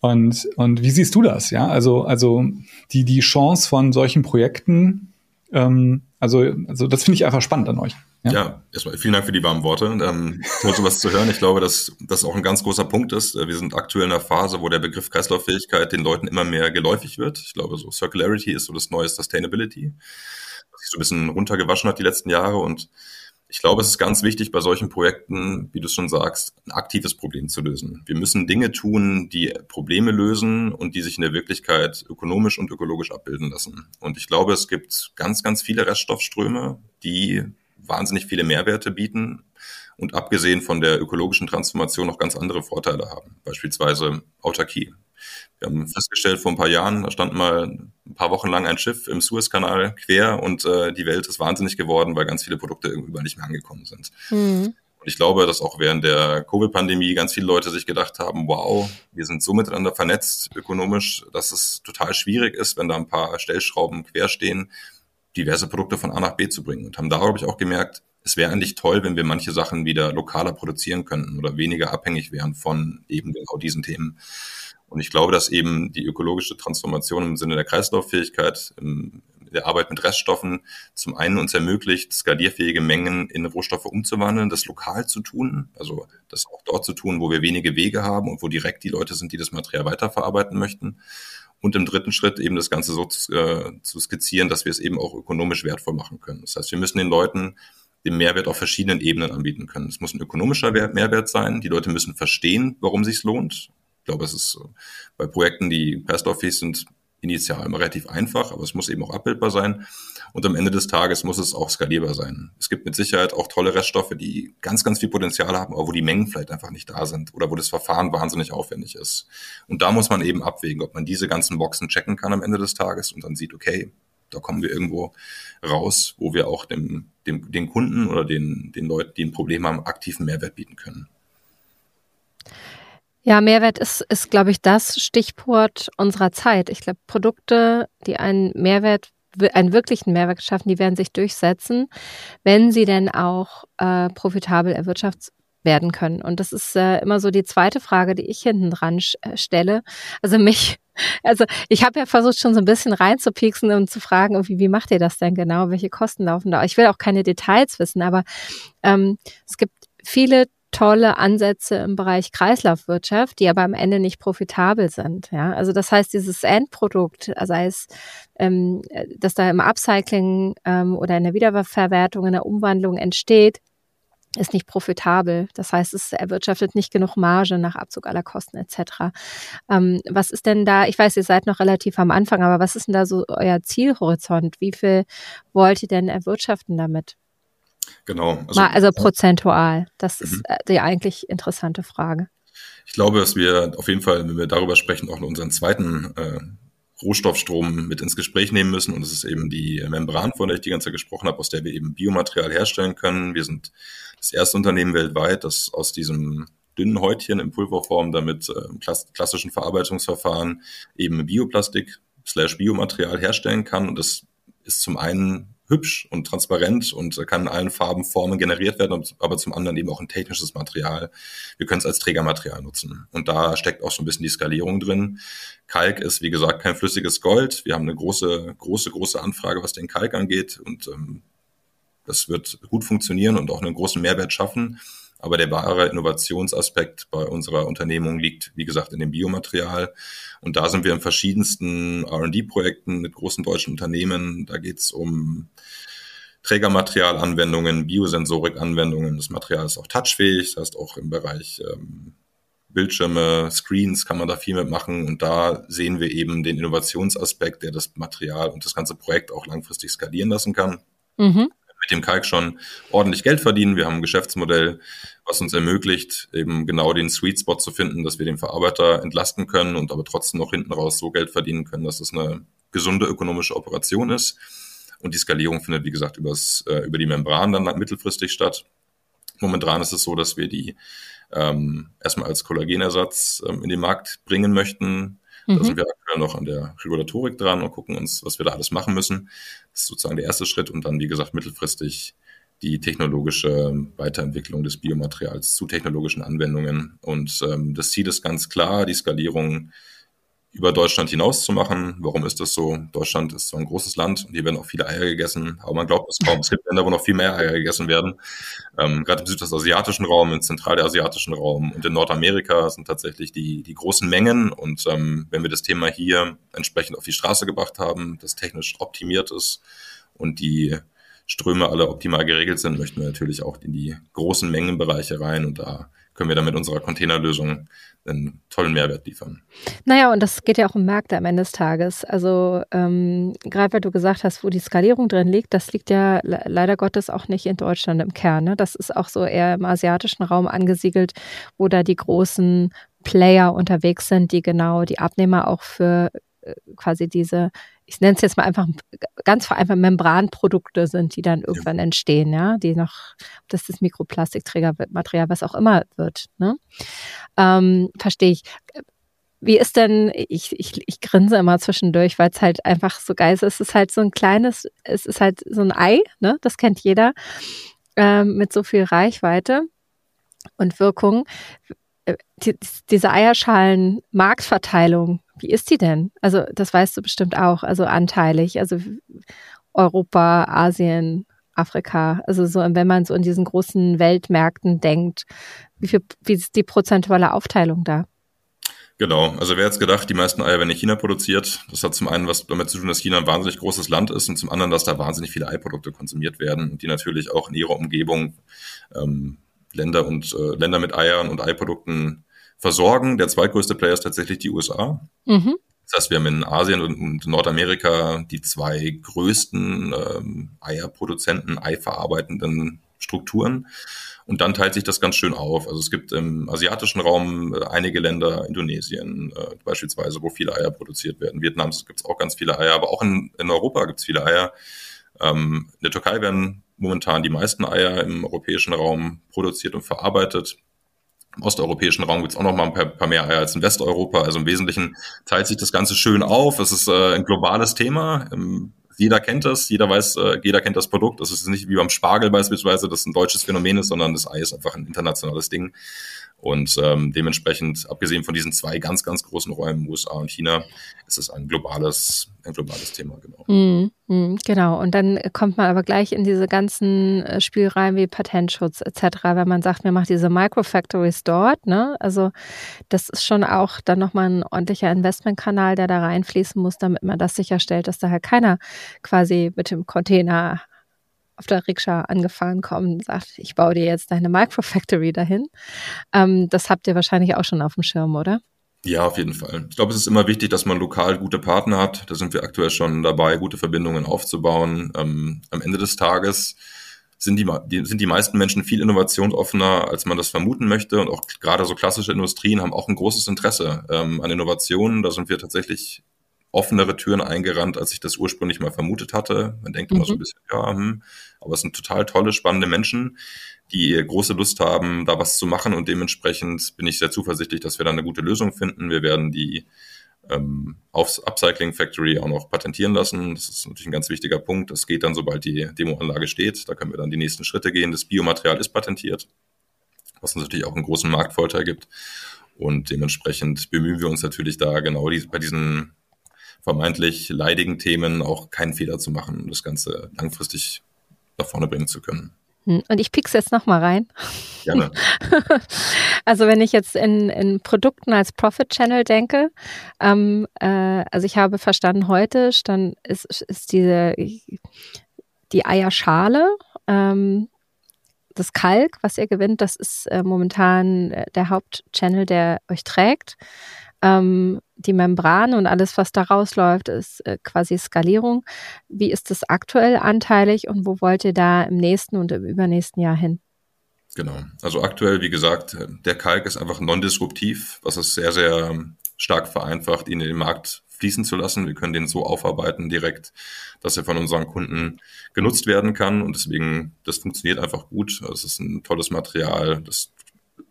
Und, und wie siehst du das? Ja, also, also die, die Chance von solchen Projekten, ähm, also, also das finde ich einfach spannend an euch. Ja, ja, erstmal vielen Dank für die warmen Worte. Ähm, toll, sowas zu hören. Ich glaube, dass das auch ein ganz großer Punkt ist. Wir sind aktuell in einer Phase, wo der Begriff Kreislauffähigkeit den Leuten immer mehr geläufig wird. Ich glaube, so Circularity ist so das neue Sustainability, was sich so ein bisschen runtergewaschen hat die letzten Jahre. Und ich glaube, es ist ganz wichtig, bei solchen Projekten, wie du es schon sagst, ein aktives Problem zu lösen. Wir müssen Dinge tun, die Probleme lösen und die sich in der Wirklichkeit ökonomisch und ökologisch abbilden lassen. Und ich glaube, es gibt ganz, ganz viele Reststoffströme, die wahnsinnig viele Mehrwerte bieten und abgesehen von der ökologischen Transformation noch ganz andere Vorteile haben. Beispielsweise Autarkie. Wir haben festgestellt, vor ein paar Jahren, da stand mal ein paar Wochen lang ein Schiff im Suezkanal quer und äh, die Welt ist wahnsinnig geworden, weil ganz viele Produkte irgendwie nicht mehr angekommen sind. Mhm. Und ich glaube, dass auch während der Covid-Pandemie ganz viele Leute sich gedacht haben, wow, wir sind so miteinander vernetzt ökonomisch, dass es total schwierig ist, wenn da ein paar Stellschrauben quer stehen, diverse Produkte von A nach B zu bringen. Und haben da, glaube ich, auch gemerkt, es wäre eigentlich toll, wenn wir manche Sachen wieder lokaler produzieren könnten oder weniger abhängig wären von eben genau diesen Themen. Und ich glaube, dass eben die ökologische Transformation im Sinne der Kreislauffähigkeit, in der Arbeit mit Reststoffen, zum einen uns ermöglicht, skalierfähige Mengen in Rohstoffe umzuwandeln, das lokal zu tun, also das auch dort zu tun, wo wir wenige Wege haben und wo direkt die Leute sind, die das Material weiterverarbeiten möchten. Und im dritten Schritt eben das Ganze so zu, äh, zu skizzieren, dass wir es eben auch ökonomisch wertvoll machen können. Das heißt, wir müssen den Leuten den Mehrwert auf verschiedenen Ebenen anbieten können. Es muss ein ökonomischer Mehrwert sein. Die Leute müssen verstehen, warum es sich lohnt. Ich glaube, es ist bei Projekten, die kreislauffähig sind, initial immer relativ einfach, aber es muss eben auch abbildbar sein. Und am Ende des Tages muss es auch skalierbar sein. Es gibt mit Sicherheit auch tolle Reststoffe, die ganz, ganz viel Potenzial haben, aber wo die Mengen vielleicht einfach nicht da sind oder wo das Verfahren wahnsinnig aufwendig ist. Und da muss man eben abwägen, ob man diese ganzen Boxen checken kann am Ende des Tages und dann sieht, okay, da kommen wir irgendwo raus, wo wir auch dem, dem, den Kunden oder den, den Leuten, die ein Problem haben, aktiven Mehrwert bieten können. Ja, Mehrwert ist, ist, glaube ich, das Stichwort unserer Zeit. Ich glaube, Produkte, die einen Mehrwert, einen wirklichen Mehrwert schaffen, die werden sich durchsetzen, wenn sie denn auch äh, profitabel erwirtschaftet werden können. Und das ist äh, immer so die zweite Frage, die ich hinten dran sch- stelle. Also mich, also ich habe ja versucht, schon so ein bisschen reinzupieksen und zu fragen, irgendwie, wie macht ihr das denn genau? Welche Kosten laufen da? Ich will auch keine Details wissen, aber ähm, es gibt viele tolle Ansätze im Bereich Kreislaufwirtschaft, die aber am Ende nicht profitabel sind. Ja, also das heißt, dieses Endprodukt, sei es, ähm, dass da im Upcycling ähm, oder in der Wiederverwertung, in der Umwandlung entsteht, ist nicht profitabel. Das heißt, es erwirtschaftet nicht genug Marge nach Abzug aller Kosten et cetera. Ähm, was ist denn da, ich weiß, ihr seid noch relativ am Anfang, aber was ist denn da so euer Zielhorizont? Wie viel wollt ihr denn erwirtschaften damit? Genau. Also, Mal, also prozentual. Das ist mhm. die eigentlich interessante Frage. Ich glaube, dass wir auf jeden Fall, wenn wir darüber sprechen, auch unseren zweiten äh, Rohstoffstrom mit ins Gespräch nehmen müssen. Und das ist eben die Membran, von der ich die ganze Zeit gesprochen habe, aus der wir eben Biomaterial herstellen können. Wir sind das erste Unternehmen weltweit, das aus diesem dünnen Häutchen in Pulverform damit äh, klass- klassischen Verarbeitungsverfahren eben Bioplastik slash Biomaterial herstellen kann. Und das ist zum einen hübsch und transparent und kann in allen Farben, Formen generiert werden, aber zum anderen eben auch ein technisches Material. Wir können es als Trägermaterial nutzen. Und da steckt auch so ein bisschen die Skalierung drin. Kalk ist, wie gesagt, kein flüssiges Gold. Wir haben eine große, große, große Anfrage, was den Kalk angeht. Und ähm, das wird gut funktionieren und auch einen großen Mehrwert schaffen. Aber der wahre Innovationsaspekt bei unserer Unternehmung liegt, wie gesagt, in dem Biomaterial. Und da sind wir in verschiedensten R und D-Projekten mit großen deutschen Unternehmen. Da geht es um Trägermaterialanwendungen, Biosensorik-Anwendungen. Das Material ist auch touchfähig, das heißt auch im Bereich ähm, Bildschirme, Screens kann man da viel mitmachen. Und da sehen wir eben den Innovationsaspekt, der das Material und das ganze Projekt auch langfristig skalieren lassen kann. Mhm. Mit dem Kalk schon ordentlich Geld verdienen. Wir haben ein Geschäftsmodell, was uns ermöglicht, eben genau den Sweet Spot zu finden, dass wir den Verarbeiter entlasten können und aber trotzdem noch hinten raus so Geld verdienen können, dass es eine gesunde ökonomische Operation ist. Und die Skalierung findet, wie gesagt, übers, äh, über die Membran dann mittelfristig statt. Momentan ist es so, dass wir die ähm, erstmal als Kollagenersatz ähm, in den Markt bringen möchten. Da sind wir aktuell noch an der Regulatorik dran und gucken uns, was wir da alles machen müssen. Das ist sozusagen der erste Schritt und dann, wie gesagt, mittelfristig die technologische Weiterentwicklung des Biomaterials zu technologischen Anwendungen. Und ähm, das Ziel ist ganz klar, die Skalierung über Deutschland hinaus zu machen. Warum ist das so? Deutschland ist so ein großes Land und hier werden auch viele Eier gegessen, aber man glaubt es kaum. Es gibt Länder, wo noch viel mehr Eier gegessen werden. Ähm, gerade im südostasiatischen Raum, im zentralasiatischen Raum und in Nordamerika sind tatsächlich die, die großen Mengen. Und ähm, wenn wir das Thema hier entsprechend auf die Straße gebracht haben, das technisch optimiert ist und die Ströme alle optimal geregelt sind, möchten wir natürlich auch in die großen Mengenbereiche rein und da können wir dann mit unserer Containerlösung einen tollen Mehrwert liefern. Naja, und das geht ja auch um Märkte am Ende des Tages. Also ähm, gerade weil du gesagt hast, wo die Skalierung drin liegt, das liegt ja le- leider Gottes auch nicht in Deutschland im Kern. Ne? Das ist auch so eher im asiatischen Raum angesiedelt, wo da die großen Player unterwegs sind, die genau die Abnehmer auch für äh, quasi diese, ich nenne es jetzt mal einfach ganz vereinfacht, Membranprodukte sind, die dann irgendwann ja. entstehen, ja, die noch, das ist Mikroplastikträgermaterial, was auch immer wird, ne? Ähm, verstehe ich. Wie ist denn, ich, ich, ich grinse immer zwischendurch, weil es halt einfach so geil ist. Es ist halt so ein kleines, es ist halt so ein Ei, ne? Das kennt jeder, ähm, mit so viel Reichweite und Wirkung. Die, diese Eierschalen-Marktverteilung, wie ist die denn? Also das weißt du bestimmt auch, also anteilig, also Europa, Asien, Afrika, also so, wenn man so in diesen großen Weltmärkten denkt, wie viel, wie ist die prozentuale Aufteilung da? Genau, also wer jetzt gedacht, die meisten Eier werden in China produziert. Das hat zum einen was damit zu tun, dass China ein wahnsinnig großes Land ist und zum anderen, dass da wahnsinnig viele Eiprodukte konsumiert werden und die natürlich auch in ihrer Umgebung ähm, Länder und äh, Länder mit Eiern und Eiprodukten versorgen. Der zweitgrößte Player ist tatsächlich die U S A. Mhm. Das heißt, wir haben in Asien und, und Nordamerika die zwei größten ähm, Eierproduzenten, eiverarbeitenden Strukturen. Und dann teilt sich das ganz schön auf. Also es gibt im asiatischen Raum äh, einige Länder, Indonesien äh, beispielsweise, wo viele Eier produziert werden. Vietnam gibt es auch ganz viele Eier, aber auch in, in Europa gibt es viele Eier. Ähm, in der Türkei werden momentan die meisten Eier im europäischen Raum produziert und verarbeitet. Im osteuropäischen Raum gibt es auch noch mal ein paar, paar mehr Eier als in Westeuropa. Also im Wesentlichen teilt sich das Ganze schön auf. Es ist äh, ein globales Thema. Ähm, jeder kennt das, jeder weiß, äh, jeder kennt das Produkt. Das ist nicht wie beim Spargel beispielsweise, das ein deutsches Phänomen ist, sondern das Ei ist einfach ein internationales Ding. Und ähm, dementsprechend, abgesehen von diesen zwei ganz, ganz großen Räumen, U S A und China, ist es ein globales, ein globales Thema, genau. Mm, mm, genau, und dann kommt man aber gleich in diese ganzen Spielreihen wie Patentschutz et cetera, wenn man sagt, man macht diese Microfactories dort, ne? Also das ist schon auch dann nochmal ein ordentlicher Investmentkanal, der da reinfließen muss, damit man das sicherstellt, dass da halt keiner quasi mit dem Container auf der Rikscha angefahren kommt und sagt, ich baue dir jetzt deine Microfactory dahin. Ähm, das habt ihr wahrscheinlich auch schon auf dem Schirm, oder? Ja, auf jeden Fall. Ich glaube, es ist immer wichtig, dass man lokal gute Partner hat. Da sind wir aktuell schon dabei, gute Verbindungen aufzubauen. Ähm, am Ende des Tages sind die, die, sind die meisten Menschen viel innovationsoffener, als man das vermuten möchte. Und auch gerade so klassische Industrien haben auch ein großes Interesse ähm, an Innovationen. Da sind wir tatsächlich offenere Türen eingerannt, als ich das ursprünglich mal vermutet hatte. Man denkt mhm. immer so ein bisschen, ja, hm, aber es sind total tolle, spannende Menschen, die große Lust haben, da was zu machen und dementsprechend bin ich sehr zuversichtlich, dass wir da eine gute Lösung finden. Wir werden die ähm, aufs Upcycling Factory auch noch patentieren lassen. Das ist natürlich ein ganz wichtiger Punkt. Das geht dann, sobald die Demoanlage steht. Da können wir dann die nächsten Schritte gehen. Das Biomaterial ist patentiert, was uns natürlich auch einen großen Marktvorteil gibt und dementsprechend bemühen wir uns natürlich da genau die, bei diesen vermeintlich leidigen Themen auch keinen Fehler zu machen, um das Ganze langfristig nach vorne bringen zu können. Und ich piek's jetzt nochmal rein. Gerne. Also wenn ich jetzt in, in Produkten als Profit Channel denke, ähm, äh, also ich habe verstanden, heute stand, ist, ist diese die Eierschale, ähm, das Kalk, was ihr gewinnt, das ist äh, momentan der Hauptchannel, der euch trägt. Ähm, die Membran und alles, was da rausläuft, ist äh, quasi Skalierung. Wie ist das aktuell anteilig und wo wollt ihr da im nächsten und im übernächsten Jahr hin? Genau, also aktuell, wie gesagt, der Kalk ist einfach non-disruptiv, was es sehr, sehr stark vereinfacht, ihn in den Markt fließen zu lassen. Wir können den so aufarbeiten direkt, dass er von unseren Kunden genutzt werden kann und deswegen, das funktioniert einfach gut. Es ist ein tolles Material, das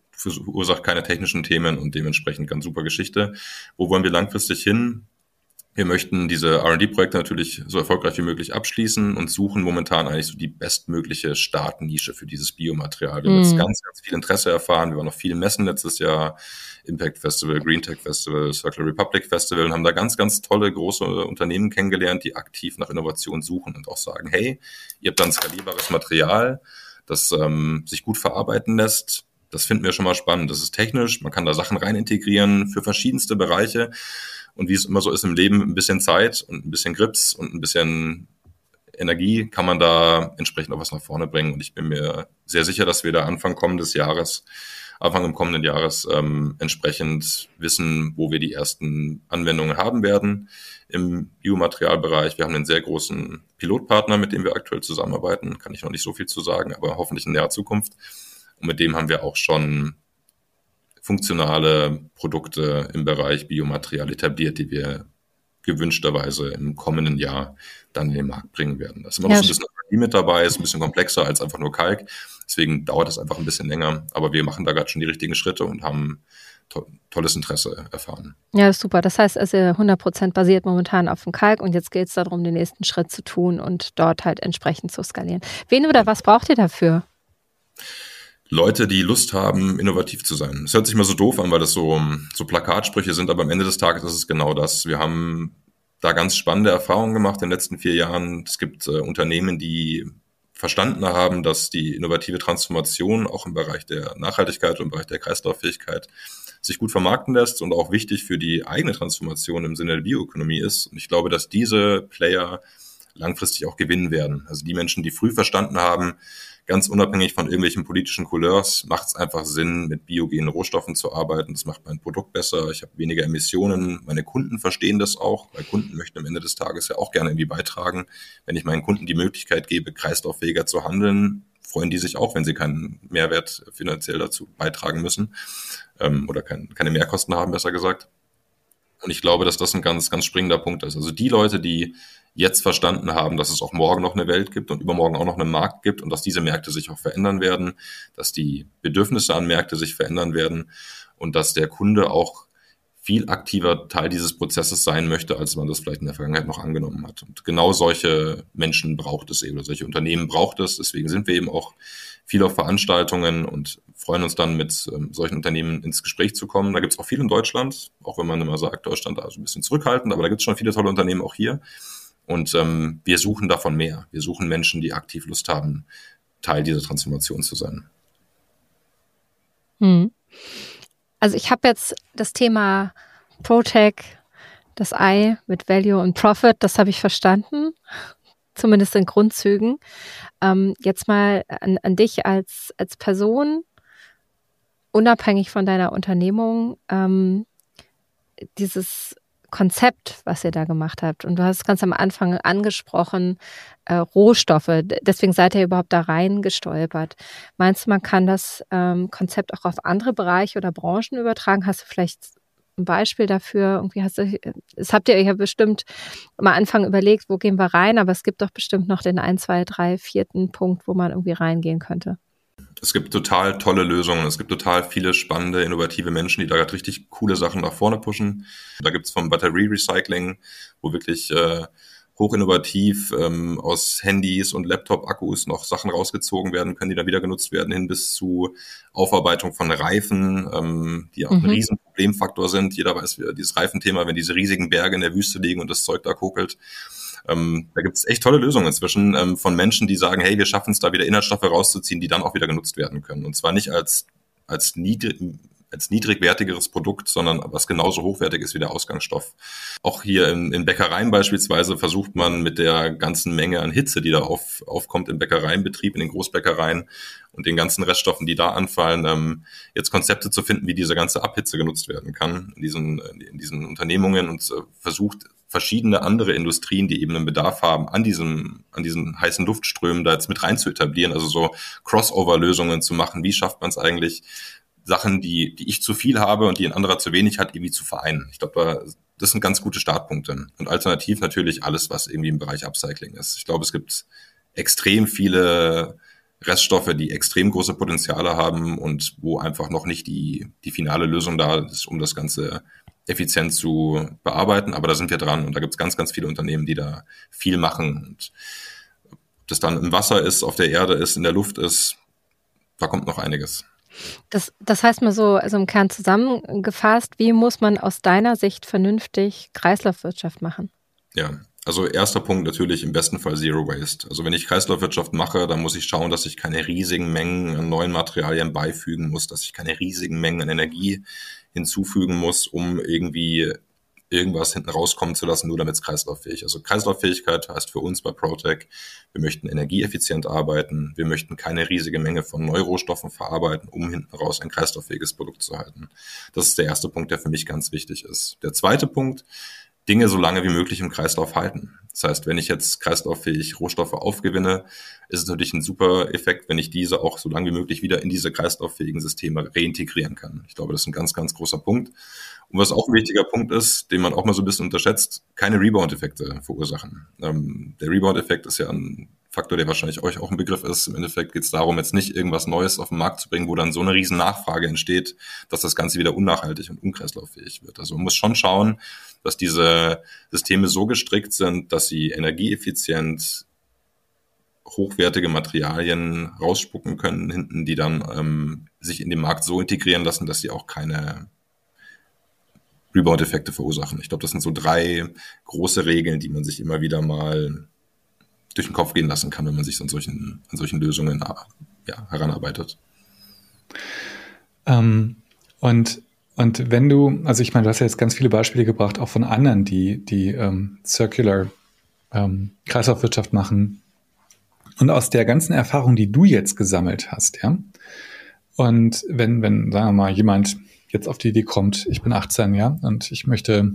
verursacht keine technischen Themen und dementsprechend ganz super Geschichte. Wo wollen wir langfristig hin? Wir möchten diese R und D-Projekte natürlich so erfolgreich wie möglich abschließen und suchen momentan eigentlich so die bestmögliche Startnische für dieses Biomaterial. Wir haben mm. jetzt ganz, ganz viel Interesse erfahren. Wir waren auf vielen Messen letztes Jahr, Impact Festival, Green Tech Festival, Circular Republic Festival und haben da ganz, ganz tolle große Unternehmen kennengelernt, die aktiv nach Innovation suchen und auch sagen, hey, ihr habt dann skalierbares Material, das ähm, sich gut verarbeiten lässt. Das finden wir schon mal spannend. Das ist technisch, man kann da Sachen rein integrieren für verschiedenste Bereiche. Und wie es immer so ist im Leben, ein bisschen Zeit und ein bisschen Grips und ein bisschen Energie kann man da entsprechend auch was nach vorne bringen. Und ich bin mir sehr sicher, dass wir da Anfang kommendes Jahres, Anfang im kommenden Jahres ähm, entsprechend wissen, wo wir die ersten Anwendungen haben werden im Biomaterialbereich. Wir haben einen sehr großen Pilotpartner, mit dem wir aktuell zusammenarbeiten. Kann ich noch nicht so viel zu sagen, aber hoffentlich in naher Zukunft. Und mit dem haben wir auch schon funktionale Produkte im Bereich Biomaterial etabliert, die wir gewünschterweise im kommenden Jahr dann in den Markt bringen werden. Da ist immer noch ja, so ein bisschen Energie mit dabei, ist ein bisschen komplexer als einfach nur Kalk. Deswegen dauert es einfach ein bisschen länger. Aber wir machen da gerade schon die richtigen Schritte und haben to- tolles Interesse erfahren. Ja, super. Das heißt, also hundert Prozent basiert momentan auf dem Kalk und jetzt geht es darum, den nächsten Schritt zu tun und dort halt entsprechend zu skalieren. Wen oder was braucht ihr dafür? Leute, die Lust haben, innovativ zu sein. Es hört sich mal so doof an, weil das so, so Plakatsprüche sind, aber am Ende des Tages ist es genau das. Wir haben da ganz spannende Erfahrungen gemacht in den letzten vier Jahren. Es gibt äh, Unternehmen, die verstanden haben, dass die innovative Transformation auch im Bereich der Nachhaltigkeit und im Bereich der Kreislauffähigkeit sich gut vermarkten lässt und auch wichtig für die eigene Transformation im Sinne der Bioökonomie ist. Und ich glaube, dass diese Player langfristig auch gewinnen werden. Also die Menschen, die früh verstanden haben, ganz unabhängig von irgendwelchen politischen Couleurs, macht es einfach Sinn, mit biogenen Rohstoffen zu arbeiten. Das macht mein Produkt besser. Ich habe weniger Emissionen. Meine Kunden verstehen das auch, weil Kunden möchten am Ende des Tages ja auch gerne irgendwie beitragen. Wenn ich meinen Kunden die Möglichkeit gebe, kreislauffähiger zu handeln, freuen die sich auch, wenn sie keinen Mehrwert finanziell dazu beitragen müssen ähm, oder kein, keine Mehrkosten haben, besser gesagt. Und ich glaube, dass das ein ganz, ganz springender Punkt ist. Also die Leute, die jetzt verstanden haben, dass es auch morgen noch eine Welt gibt und übermorgen auch noch einen Markt gibt und dass diese Märkte sich auch verändern werden, dass die Bedürfnisse an Märkte sich verändern werden und dass der Kunde auch viel aktiver Teil dieses Prozesses sein möchte, als man das vielleicht in der Vergangenheit noch angenommen hat. Und genau solche Menschen braucht es eben, oder solche Unternehmen braucht es. Deswegen sind wir eben auch viel auf Veranstaltungen und freuen uns dann, mit ähm, solchen Unternehmen ins Gespräch zu kommen. Da gibt es auch viele in Deutschland, auch wenn man immer sagt, Deutschland da so ein bisschen zurückhaltend, aber da gibt es schon viele tolle Unternehmen auch hier. Und ähm, wir suchen davon mehr. Wir suchen Menschen, die aktiv Lust haben, Teil dieser Transformation zu sein. Hm. Also ich habe jetzt das Thema ProTech, das I mit Value und Profit, das habe ich verstanden, zumindest in Grundzügen. Ähm, jetzt mal an, an dich als, als Person, unabhängig von deiner Unternehmung, ähm, dieses Konzept, was ihr da gemacht habt. Und du hast ganz am Anfang angesprochen, äh, Rohstoffe. Deswegen seid ihr überhaupt da reingestolpert. Meinst du, man kann das ähm, Konzept auch auf andere Bereiche oder Branchen übertragen? Hast du vielleicht ein Beispiel dafür? Irgendwie hast du, das habt ihr euch ja bestimmt am Anfang überlegt, wo gehen wir rein? Aber es gibt doch bestimmt noch den ein, zwei, drei, vierten Punkt, wo man irgendwie reingehen könnte. Es gibt total tolle Lösungen. Es gibt total viele spannende, innovative Menschen, die da gerade richtig coole Sachen nach vorne pushen. Da gibt es vom Batterie-Recycling, wo wirklich äh, hochinnovativ ähm, aus Handys und Laptop-Akkus noch Sachen rausgezogen werden können, die dann wieder genutzt werden, hin bis zu Aufarbeitung von Reifen, ähm, die auch mhm. ein riesen Problemfaktor sind. Jeder weiß, wie dieses Reifenthema, wenn diese riesigen Berge in der Wüste liegen und das Zeug da kokelt. Ähm, da gibt es echt tolle Lösungen inzwischen ähm, von Menschen, die sagen, hey, wir schaffen es da wieder Inhaltsstoffe rauszuziehen, die dann auch wieder genutzt werden können. Und zwar nicht als als, niedrig, als niedrigwertigeres Produkt, sondern was genauso hochwertig ist wie der Ausgangsstoff. Auch hier in, in Bäckereien beispielsweise versucht man mit der ganzen Menge an Hitze, die da auf, aufkommt im Bäckereienbetrieb, in den Großbäckereien und den ganzen Reststoffen, die da anfallen, ähm, jetzt Konzepte zu finden, wie diese ganze Abhitze genutzt werden kann in diesen, in diesen Unternehmungen und äh, versucht, verschiedene andere Industrien, die eben einen Bedarf haben, an diesem, an diesen heißen Luftströmen da jetzt mit rein zu etablieren, also so Crossover-Lösungen zu machen. Wie schafft man es eigentlich, Sachen, die, die ich zu viel habe und die ein anderer zu wenig hat, irgendwie zu vereinen? Ich glaube, das sind ganz gute Startpunkte. Und alternativ natürlich alles, was irgendwie im Bereich Upcycling ist. Ich glaube, es gibt extrem viele Reststoffe, die extrem große Potenziale haben und wo einfach noch nicht die, die finale Lösung da ist, um das Ganze effizient zu bearbeiten, aber da sind wir dran und da gibt es ganz, ganz viele Unternehmen, die da viel machen. Und ob das dann im Wasser ist, auf der Erde ist, in der Luft ist, da kommt noch einiges. Das, das heißt mal so, also im Kern zusammengefasst, wie muss man aus deiner Sicht vernünftig Kreislaufwirtschaft machen? Ja, also erster Punkt natürlich im besten Fall Zero Waste. Also wenn ich Kreislaufwirtschaft mache, dann muss ich schauen, dass ich keine riesigen Mengen an neuen Materialien beifügen muss, dass ich keine riesigen Mengen an Energie hinzufügen muss, um irgendwie irgendwas hinten rauskommen zu lassen, nur damit es kreislauffähig ist. Also Kreislauffähigkeit heißt für uns bei ProTech, wir möchten energieeffizient arbeiten, wir möchten keine riesige Menge von Neurohstoffen verarbeiten, um hinten raus ein kreislauffähiges Produkt zu halten. Das ist der erste Punkt, der für mich ganz wichtig ist. Der zweite Punkt, Dinge so lange wie möglich im Kreislauf halten. Das heißt, wenn ich jetzt kreislauffähig Rohstoffe aufgewinne, ist es natürlich ein super Effekt, wenn ich diese auch so lange wie möglich wieder in diese kreislauffähigen Systeme reintegrieren kann. Ich glaube, das ist ein ganz, ganz großer Punkt. Und was auch ein wichtiger Punkt ist, den man auch mal so ein bisschen unterschätzt, keine Rebound-Effekte verursachen. Ähm, der Rebound-Effekt ist ja ein Faktor, der wahrscheinlich euch auch ein Begriff ist. Im Endeffekt geht es darum, jetzt nicht irgendwas Neues auf den Markt zu bringen, wo dann so eine riesen Nachfrage entsteht, dass das Ganze wieder unnachhaltig und unkreislauffähig wird. Also man muss schon schauen, dass diese Systeme so gestrickt sind, dass sie energieeffizient hochwertige Materialien rausspucken können hinten, die dann ähm, sich in den Markt so integrieren lassen, dass sie auch keine Rebound-Effekte verursachen. Ich glaube, das sind so drei große Regeln, die man sich immer wieder mal durch den Kopf gehen lassen kann, wenn man sich an solchen, an solchen Lösungen ja, heranarbeitet. Ähm, und, und wenn du, also ich meine, du hast ja jetzt ganz viele Beispiele gebracht, auch von anderen, die, die ähm, Circular ähm, Kreislaufwirtschaft machen. Und aus der ganzen Erfahrung, die du jetzt gesammelt hast, ja, und wenn, wenn, sagen wir mal, jemand jetzt auf die Idee kommt, ich bin achtzehn, ja, und ich möchte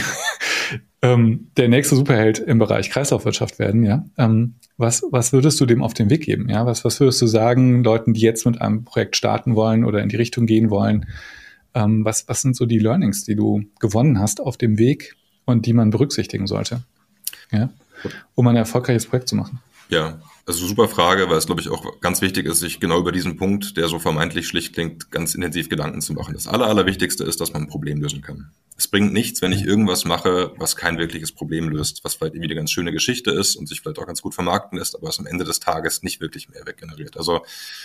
ähm, der nächste Superheld im Bereich Kreislaufwirtschaft werden, ja, ähm, was, was würdest du dem auf den Weg geben, ja, was, was würdest du sagen, Leuten, die jetzt mit einem Projekt starten wollen oder in die Richtung gehen wollen, ähm, was, was sind so die Learnings, die du gewonnen hast auf dem Weg und die man berücksichtigen sollte, ja, um ein erfolgreiches Projekt zu machen? Ja, also super Frage, weil es, glaube ich, auch ganz wichtig ist, sich genau über diesen Punkt, der so vermeintlich schlicht klingt, ganz intensiv Gedanken zu machen. Das Aller, Allerwichtigste ist, dass man ein Problem lösen kann. Es bringt nichts, wenn ich irgendwas mache, was kein wirkliches Problem löst, was vielleicht irgendwie eine ganz schöne Geschichte ist und sich vielleicht auch ganz gut vermarkten lässt, aber was am Ende des Tages nicht wirklich Mehrwert generiert. Also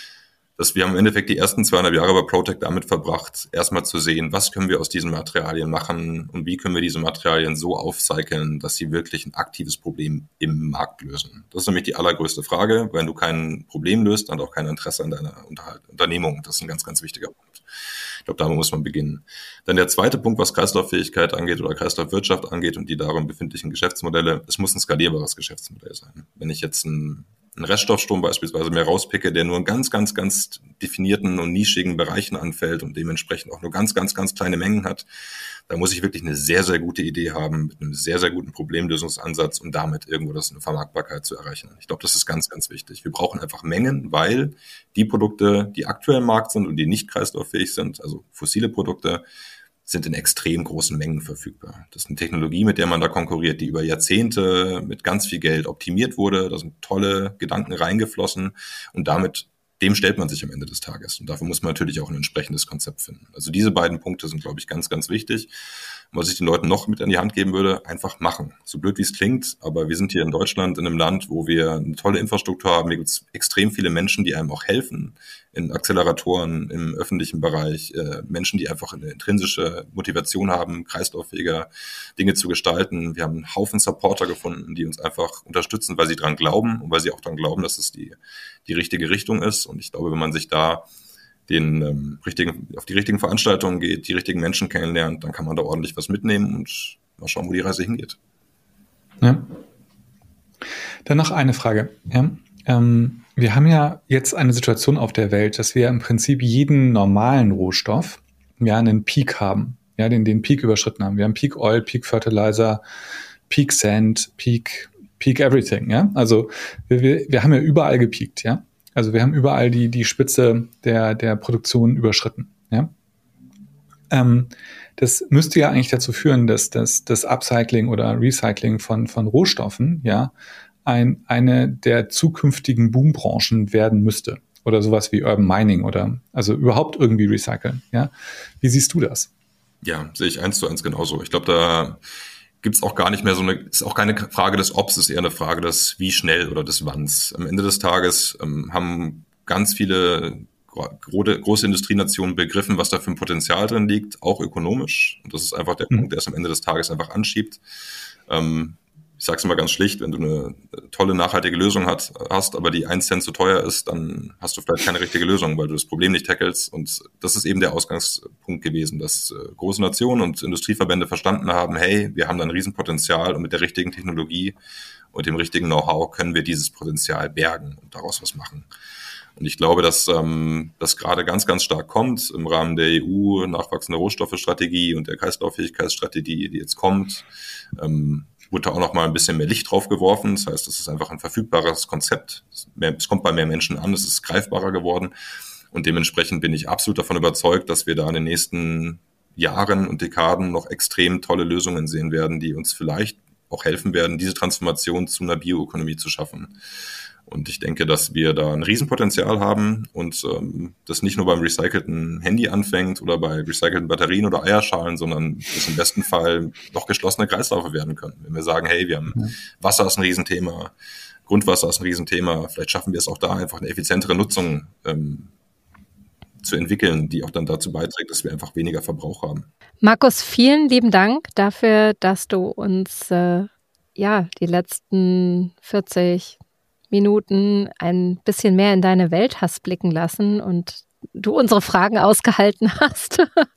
dass wir haben im Endeffekt die ersten zweieinhalb Jahre bei ProTech damit verbracht, erstmal zu sehen, was können wir aus diesen Materialien machen und wie können wir diese Materialien so aufcyclen, dass sie wirklich ein aktives Problem im Markt lösen. Das ist nämlich die allergrößte Frage. Wenn du kein Problem löst, dann auch kein Interesse an deiner Unternehmung. Das ist ein ganz, ganz wichtiger Punkt. Ich glaube, damit muss man beginnen. Dann der zweite Punkt, was Kreislauffähigkeit angeht oder Kreislaufwirtschaft angeht und die darin befindlichen Geschäftsmodelle, es muss ein skalierbares Geschäftsmodell sein. Wenn ich jetzt ein einen Reststoffstrom beispielsweise mehr rauspicke, der nur in ganz, ganz, ganz definierten und nischigen Bereichen anfällt und dementsprechend auch nur ganz, ganz, ganz kleine Mengen hat, da muss ich wirklich eine sehr, sehr gute Idee haben mit einem sehr, sehr guten Problemlösungsansatz, um damit irgendwo das eine Vermarktbarkeit zu erreichen. Ich glaube, das ist ganz, ganz wichtig. Wir brauchen einfach Mengen, weil die Produkte, die aktuell im Markt sind und die nicht kreislauffähig sind, also fossile Produkte, sind in extrem großen Mengen verfügbar. Das ist eine Technologie, mit der man da konkurriert, die über Jahrzehnte mit ganz viel Geld optimiert wurde. Da sind tolle Gedanken reingeflossen und damit, dem stellt man sich am Ende des Tages. Und dafür muss man natürlich auch ein entsprechendes Konzept finden. Also diese beiden Punkte sind, glaube ich, ganz, ganz wichtig. Und was ich den Leuten noch mit an die Hand geben würde, einfach machen. So blöd wie es klingt, aber wir sind hier in Deutschland in einem Land, wo wir eine tolle Infrastruktur haben. Hier gibt es extrem viele Menschen, die einem auch helfen in Acceleratoren im öffentlichen Bereich, äh, Menschen, die einfach eine intrinsische Motivation haben, kreislauffähiger Dinge zu gestalten. Wir haben einen Haufen Supporter gefunden, die uns einfach unterstützen, weil sie dran glauben und weil sie auch dran glauben, dass es die, die richtige Richtung ist. Und ich glaube, wenn man sich da den ähm, richtigen, auf die richtigen Veranstaltungen geht, die richtigen Menschen kennenlernt, dann kann man da ordentlich was mitnehmen und mal schauen, wo die Reise hingeht. Ja. Dann noch eine Frage. Ja. Ähm, wir haben ja jetzt eine Situation auf der Welt, dass wir im Prinzip jeden normalen Rohstoff ja einen Peak haben, ja, den, den Peak überschritten haben. Wir haben Peak Oil, Peak Fertilizer, Peak Sand, Peak, Peak Everything, ja. Also wir, wir, wir haben ja überall gepeakt, ja. Also wir haben überall die, die Spitze der, der Produktion überschritten, ja. Ähm, das müsste ja eigentlich dazu führen, dass das, das Upcycling oder Recycling von, von Rohstoffen, ja, ein, eine der zukünftigen Boombranchen werden müsste. Oder sowas wie Urban Mining oder also überhaupt irgendwie recyceln. Ja? Wie siehst du das? Ja, sehe ich eins zu eins genauso. Ich glaube, da gibt's auch gar nicht mehr so eine, ist auch keine Frage des Obs, ist eher eine Frage des wie schnell oder des Wanns. Am Ende des Tages ähm, haben ganz viele gro- große Industrienationen begriffen, was da für ein Potenzial drin liegt, auch ökonomisch. Und das ist einfach der mhm. Punkt, der es am Ende des Tages einfach anschiebt. Ähm, ich sage es mal ganz schlicht, wenn du eine tolle, nachhaltige Lösung hat, hast, aber die ein Cent zu teuer ist, dann hast du vielleicht keine richtige Lösung, weil du das Problem nicht tackelst. Und das ist eben der Ausgangspunkt gewesen, dass äh, große Nationen und Industrieverbände verstanden haben, hey, wir haben da ein Riesenpotenzial und mit der richtigen Technologie und dem richtigen Know-how können wir dieses Potenzial bergen und daraus was machen. Und ich glaube, dass ähm, das gerade ganz, ganz stark kommt im Rahmen der E U, nachwachsende Rohstoffstrategie und der Kreislauffähigkeitsstrategie, die jetzt kommt. Ähm, wurde auch noch mal ein bisschen mehr Licht drauf geworfen. Das heißt, es ist einfach ein verfügbares Konzept. Es kommt bei mehr Menschen an, es ist greifbarer geworden. Und dementsprechend bin ich absolut davon überzeugt, dass wir da in den nächsten Jahren und Dekaden noch extrem tolle Lösungen sehen werden, die uns vielleicht auch helfen werden, diese Transformation zu einer Bioökonomie zu schaffen. Und ich denke, dass wir da ein Riesenpotenzial haben und ähm, das nicht nur beim recycelten Handy anfängt oder bei recycelten Batterien oder Eierschalen, sondern das im besten Fall noch geschlossene Kreislaufe werden können. Wenn wir sagen, hey, wir haben ja. Wasser ist ein Riesenthema, Grundwasser ist ein Riesenthema, vielleicht schaffen wir es auch da einfach eine effizientere Nutzung ähm, zu entwickeln, die auch dann dazu beiträgt, dass wir einfach weniger Verbrauch haben. Markus, vielen lieben Dank dafür, dass du uns äh, ja die letzten vierzig Minuten ein bisschen mehr in deine Welt hast blicken lassen und du unsere Fragen ausgehalten hast.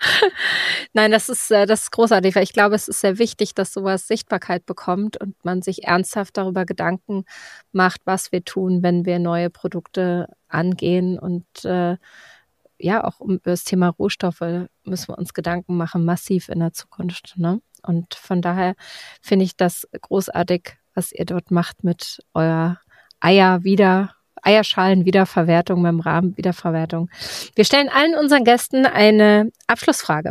Nein, das ist, das ist großartig, weil ich glaube, es ist sehr wichtig, dass sowas Sichtbarkeit bekommt und man sich ernsthaft darüber Gedanken macht, was wir tun, wenn wir neue Produkte angehen. Und äh, ja, auch um das Thema Rohstoffe müssen wir uns Gedanken machen, massiv in der Zukunft. Ne? Und von daher finde ich das großartig, was ihr dort macht mit eurer Eier wieder, Eierschalen-Wiederverwertung, Membran-Wiederverwertung. Wir stellen allen unseren Gästen eine Abschlussfrage.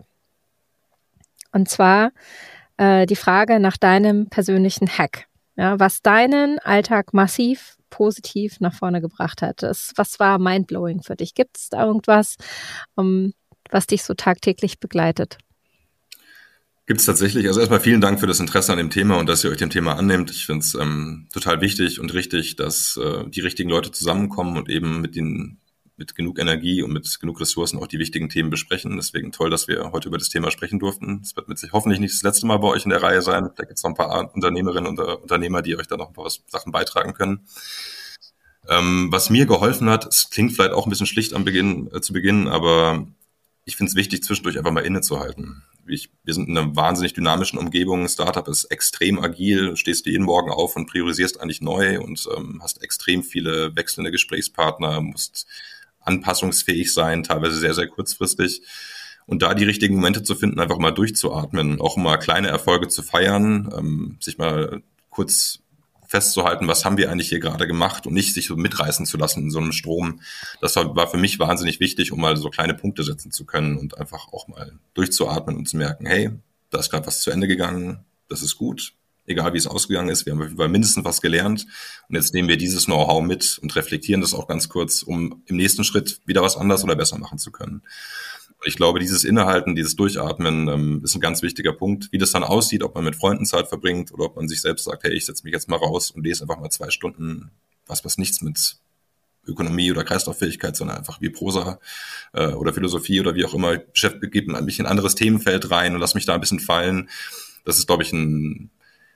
Und zwar äh, die Frage nach deinem persönlichen Hack. Ja, was deinen Alltag massiv positiv nach vorne gebracht hat. Das, was war mindblowing für dich? Gibt es da irgendwas, um, was dich so tagtäglich begleitet? Gibt es tatsächlich. Also erstmal vielen Dank für das Interesse an dem Thema und dass ihr euch dem Thema annehmt. Ich finde es ähm, total wichtig und richtig, dass äh, die richtigen Leute zusammenkommen und eben mit den mit genug Energie und mit genug Ressourcen auch die wichtigen Themen besprechen. Deswegen toll, dass wir heute über das Thema sprechen durften. Es wird mit sich hoffentlich nicht das letzte Mal bei euch in der Reihe sein. Da gibt es noch ein paar Unternehmerinnen und Unternehmer, die euch da noch ein paar Sachen beitragen können. Ähm, was mir geholfen hat, es klingt vielleicht auch ein bisschen schlicht am Beginn, äh, zu Beginn, aber ich finde es wichtig, zwischendurch einfach mal innezuhalten. Ich, wir sind in einer wahnsinnig dynamischen Umgebung. Startup ist extrem agil. Stehst du jeden Morgen auf und priorisierst eigentlich neu und ähm, hast extrem viele wechselnde Gesprächspartner, musst anpassungsfähig sein, teilweise sehr, sehr kurzfristig. Und da die richtigen Momente zu finden, einfach mal durchzuatmen, auch mal kleine Erfolge zu feiern, ähm, sich mal kurz festzuhalten, was haben wir eigentlich hier gerade gemacht und nicht sich so mitreißen zu lassen in so einem Strom. Das war, war für mich wahnsinnig wichtig, um mal so kleine Punkte setzen zu können und einfach auch mal durchzuatmen und zu merken, hey, da ist gerade was zu Ende gegangen, das ist gut, egal wie es ausgegangen ist, wir haben auf jeden Fall mindestens was gelernt und jetzt nehmen wir dieses Know-how mit und reflektieren das auch ganz kurz, um im nächsten Schritt wieder was anders oder besser machen zu können. Ich glaube, dieses Innehalten, dieses Durchatmen ähm, ist ein ganz wichtiger Punkt. Wie das dann aussieht, ob man mit Freunden Zeit verbringt oder ob man sich selbst sagt, hey, ich setze mich jetzt mal raus und lese einfach mal zwei Stunden was, was nichts mit Ökonomie oder Kreislauffähigkeit, sondern einfach wie Prosa äh, oder Philosophie oder wie auch immer. Ich beschäftige mich in ein anderes Themenfeld rein und lasse mich da ein bisschen fallen. Das ist, glaube ich, ein,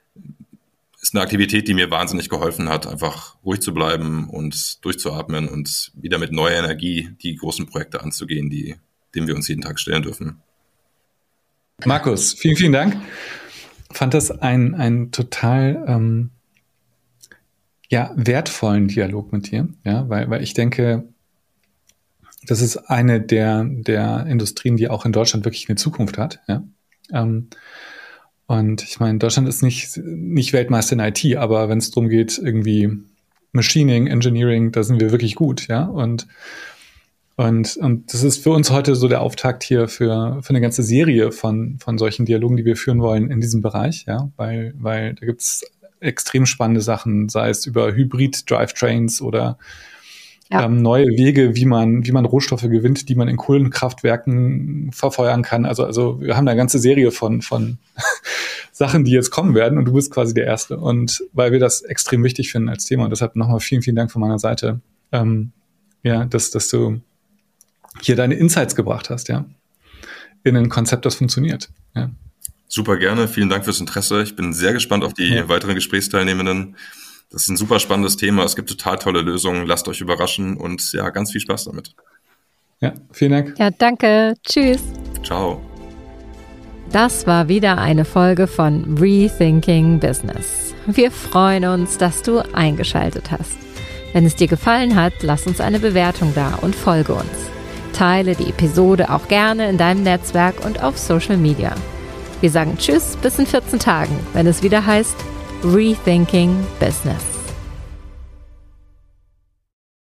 ist eine Aktivität, die mir wahnsinnig geholfen hat, einfach ruhig zu bleiben und durchzuatmen und wieder mit neuer Energie die großen Projekte anzugehen, die dem wir uns jeden Tag stellen dürfen. Markus, vielen, vielen Dank. Ich fand das ein, ein total ähm, ja, wertvollen Dialog mit dir, ja, weil, weil ich denke, das ist eine der, der Industrien, die auch in Deutschland wirklich eine Zukunft hat. Ja. Ähm, und ich meine, Deutschland ist nicht, nicht Weltmeister in I T, aber wenn es darum geht, irgendwie Machining, Engineering, da sind wir wirklich gut, ja, und Und, und das ist für uns heute so der Auftakt hier für, für eine ganze Serie von, von solchen Dialogen, die wir führen wollen in diesem Bereich, ja, weil, weil da gibt's extrem spannende Sachen, sei es über Hybrid-Drivetrains oder ja. ähm, neue Wege, wie man, wie man Rohstoffe gewinnt, die man in Kohlenkraftwerken verfeuern kann. Also, also wir haben da eine ganze Serie von, von Sachen, die jetzt kommen werden und du bist quasi der Erste. Und weil wir das extrem wichtig finden als Thema und deshalb nochmal vielen, vielen Dank von meiner Seite, ähm, ja, dass, dass du hier deine Insights gebracht hast, ja, in ein Konzept, das funktioniert. Ja. Super gerne. Vielen Dank fürs Interesse. Ich bin sehr gespannt auf die ja. weiteren Gesprächsteilnehmenden. Das ist ein super spannendes Thema. Es gibt total tolle Lösungen. Lasst euch überraschen und ja, ganz viel Spaß damit. Ja, vielen Dank. Ja, danke. Tschüss. Ciao. Das war wieder eine Folge von Rethinking Business. Wir freuen uns, dass du eingeschaltet hast. Wenn es dir gefallen hat, lass uns eine Bewertung da und folge uns. Teile die Episode auch gerne in deinem Netzwerk und auf Social Media. Wir sagen Tschüss bis in vierzehn Tagen, wenn es wieder heißt Rethinking Business.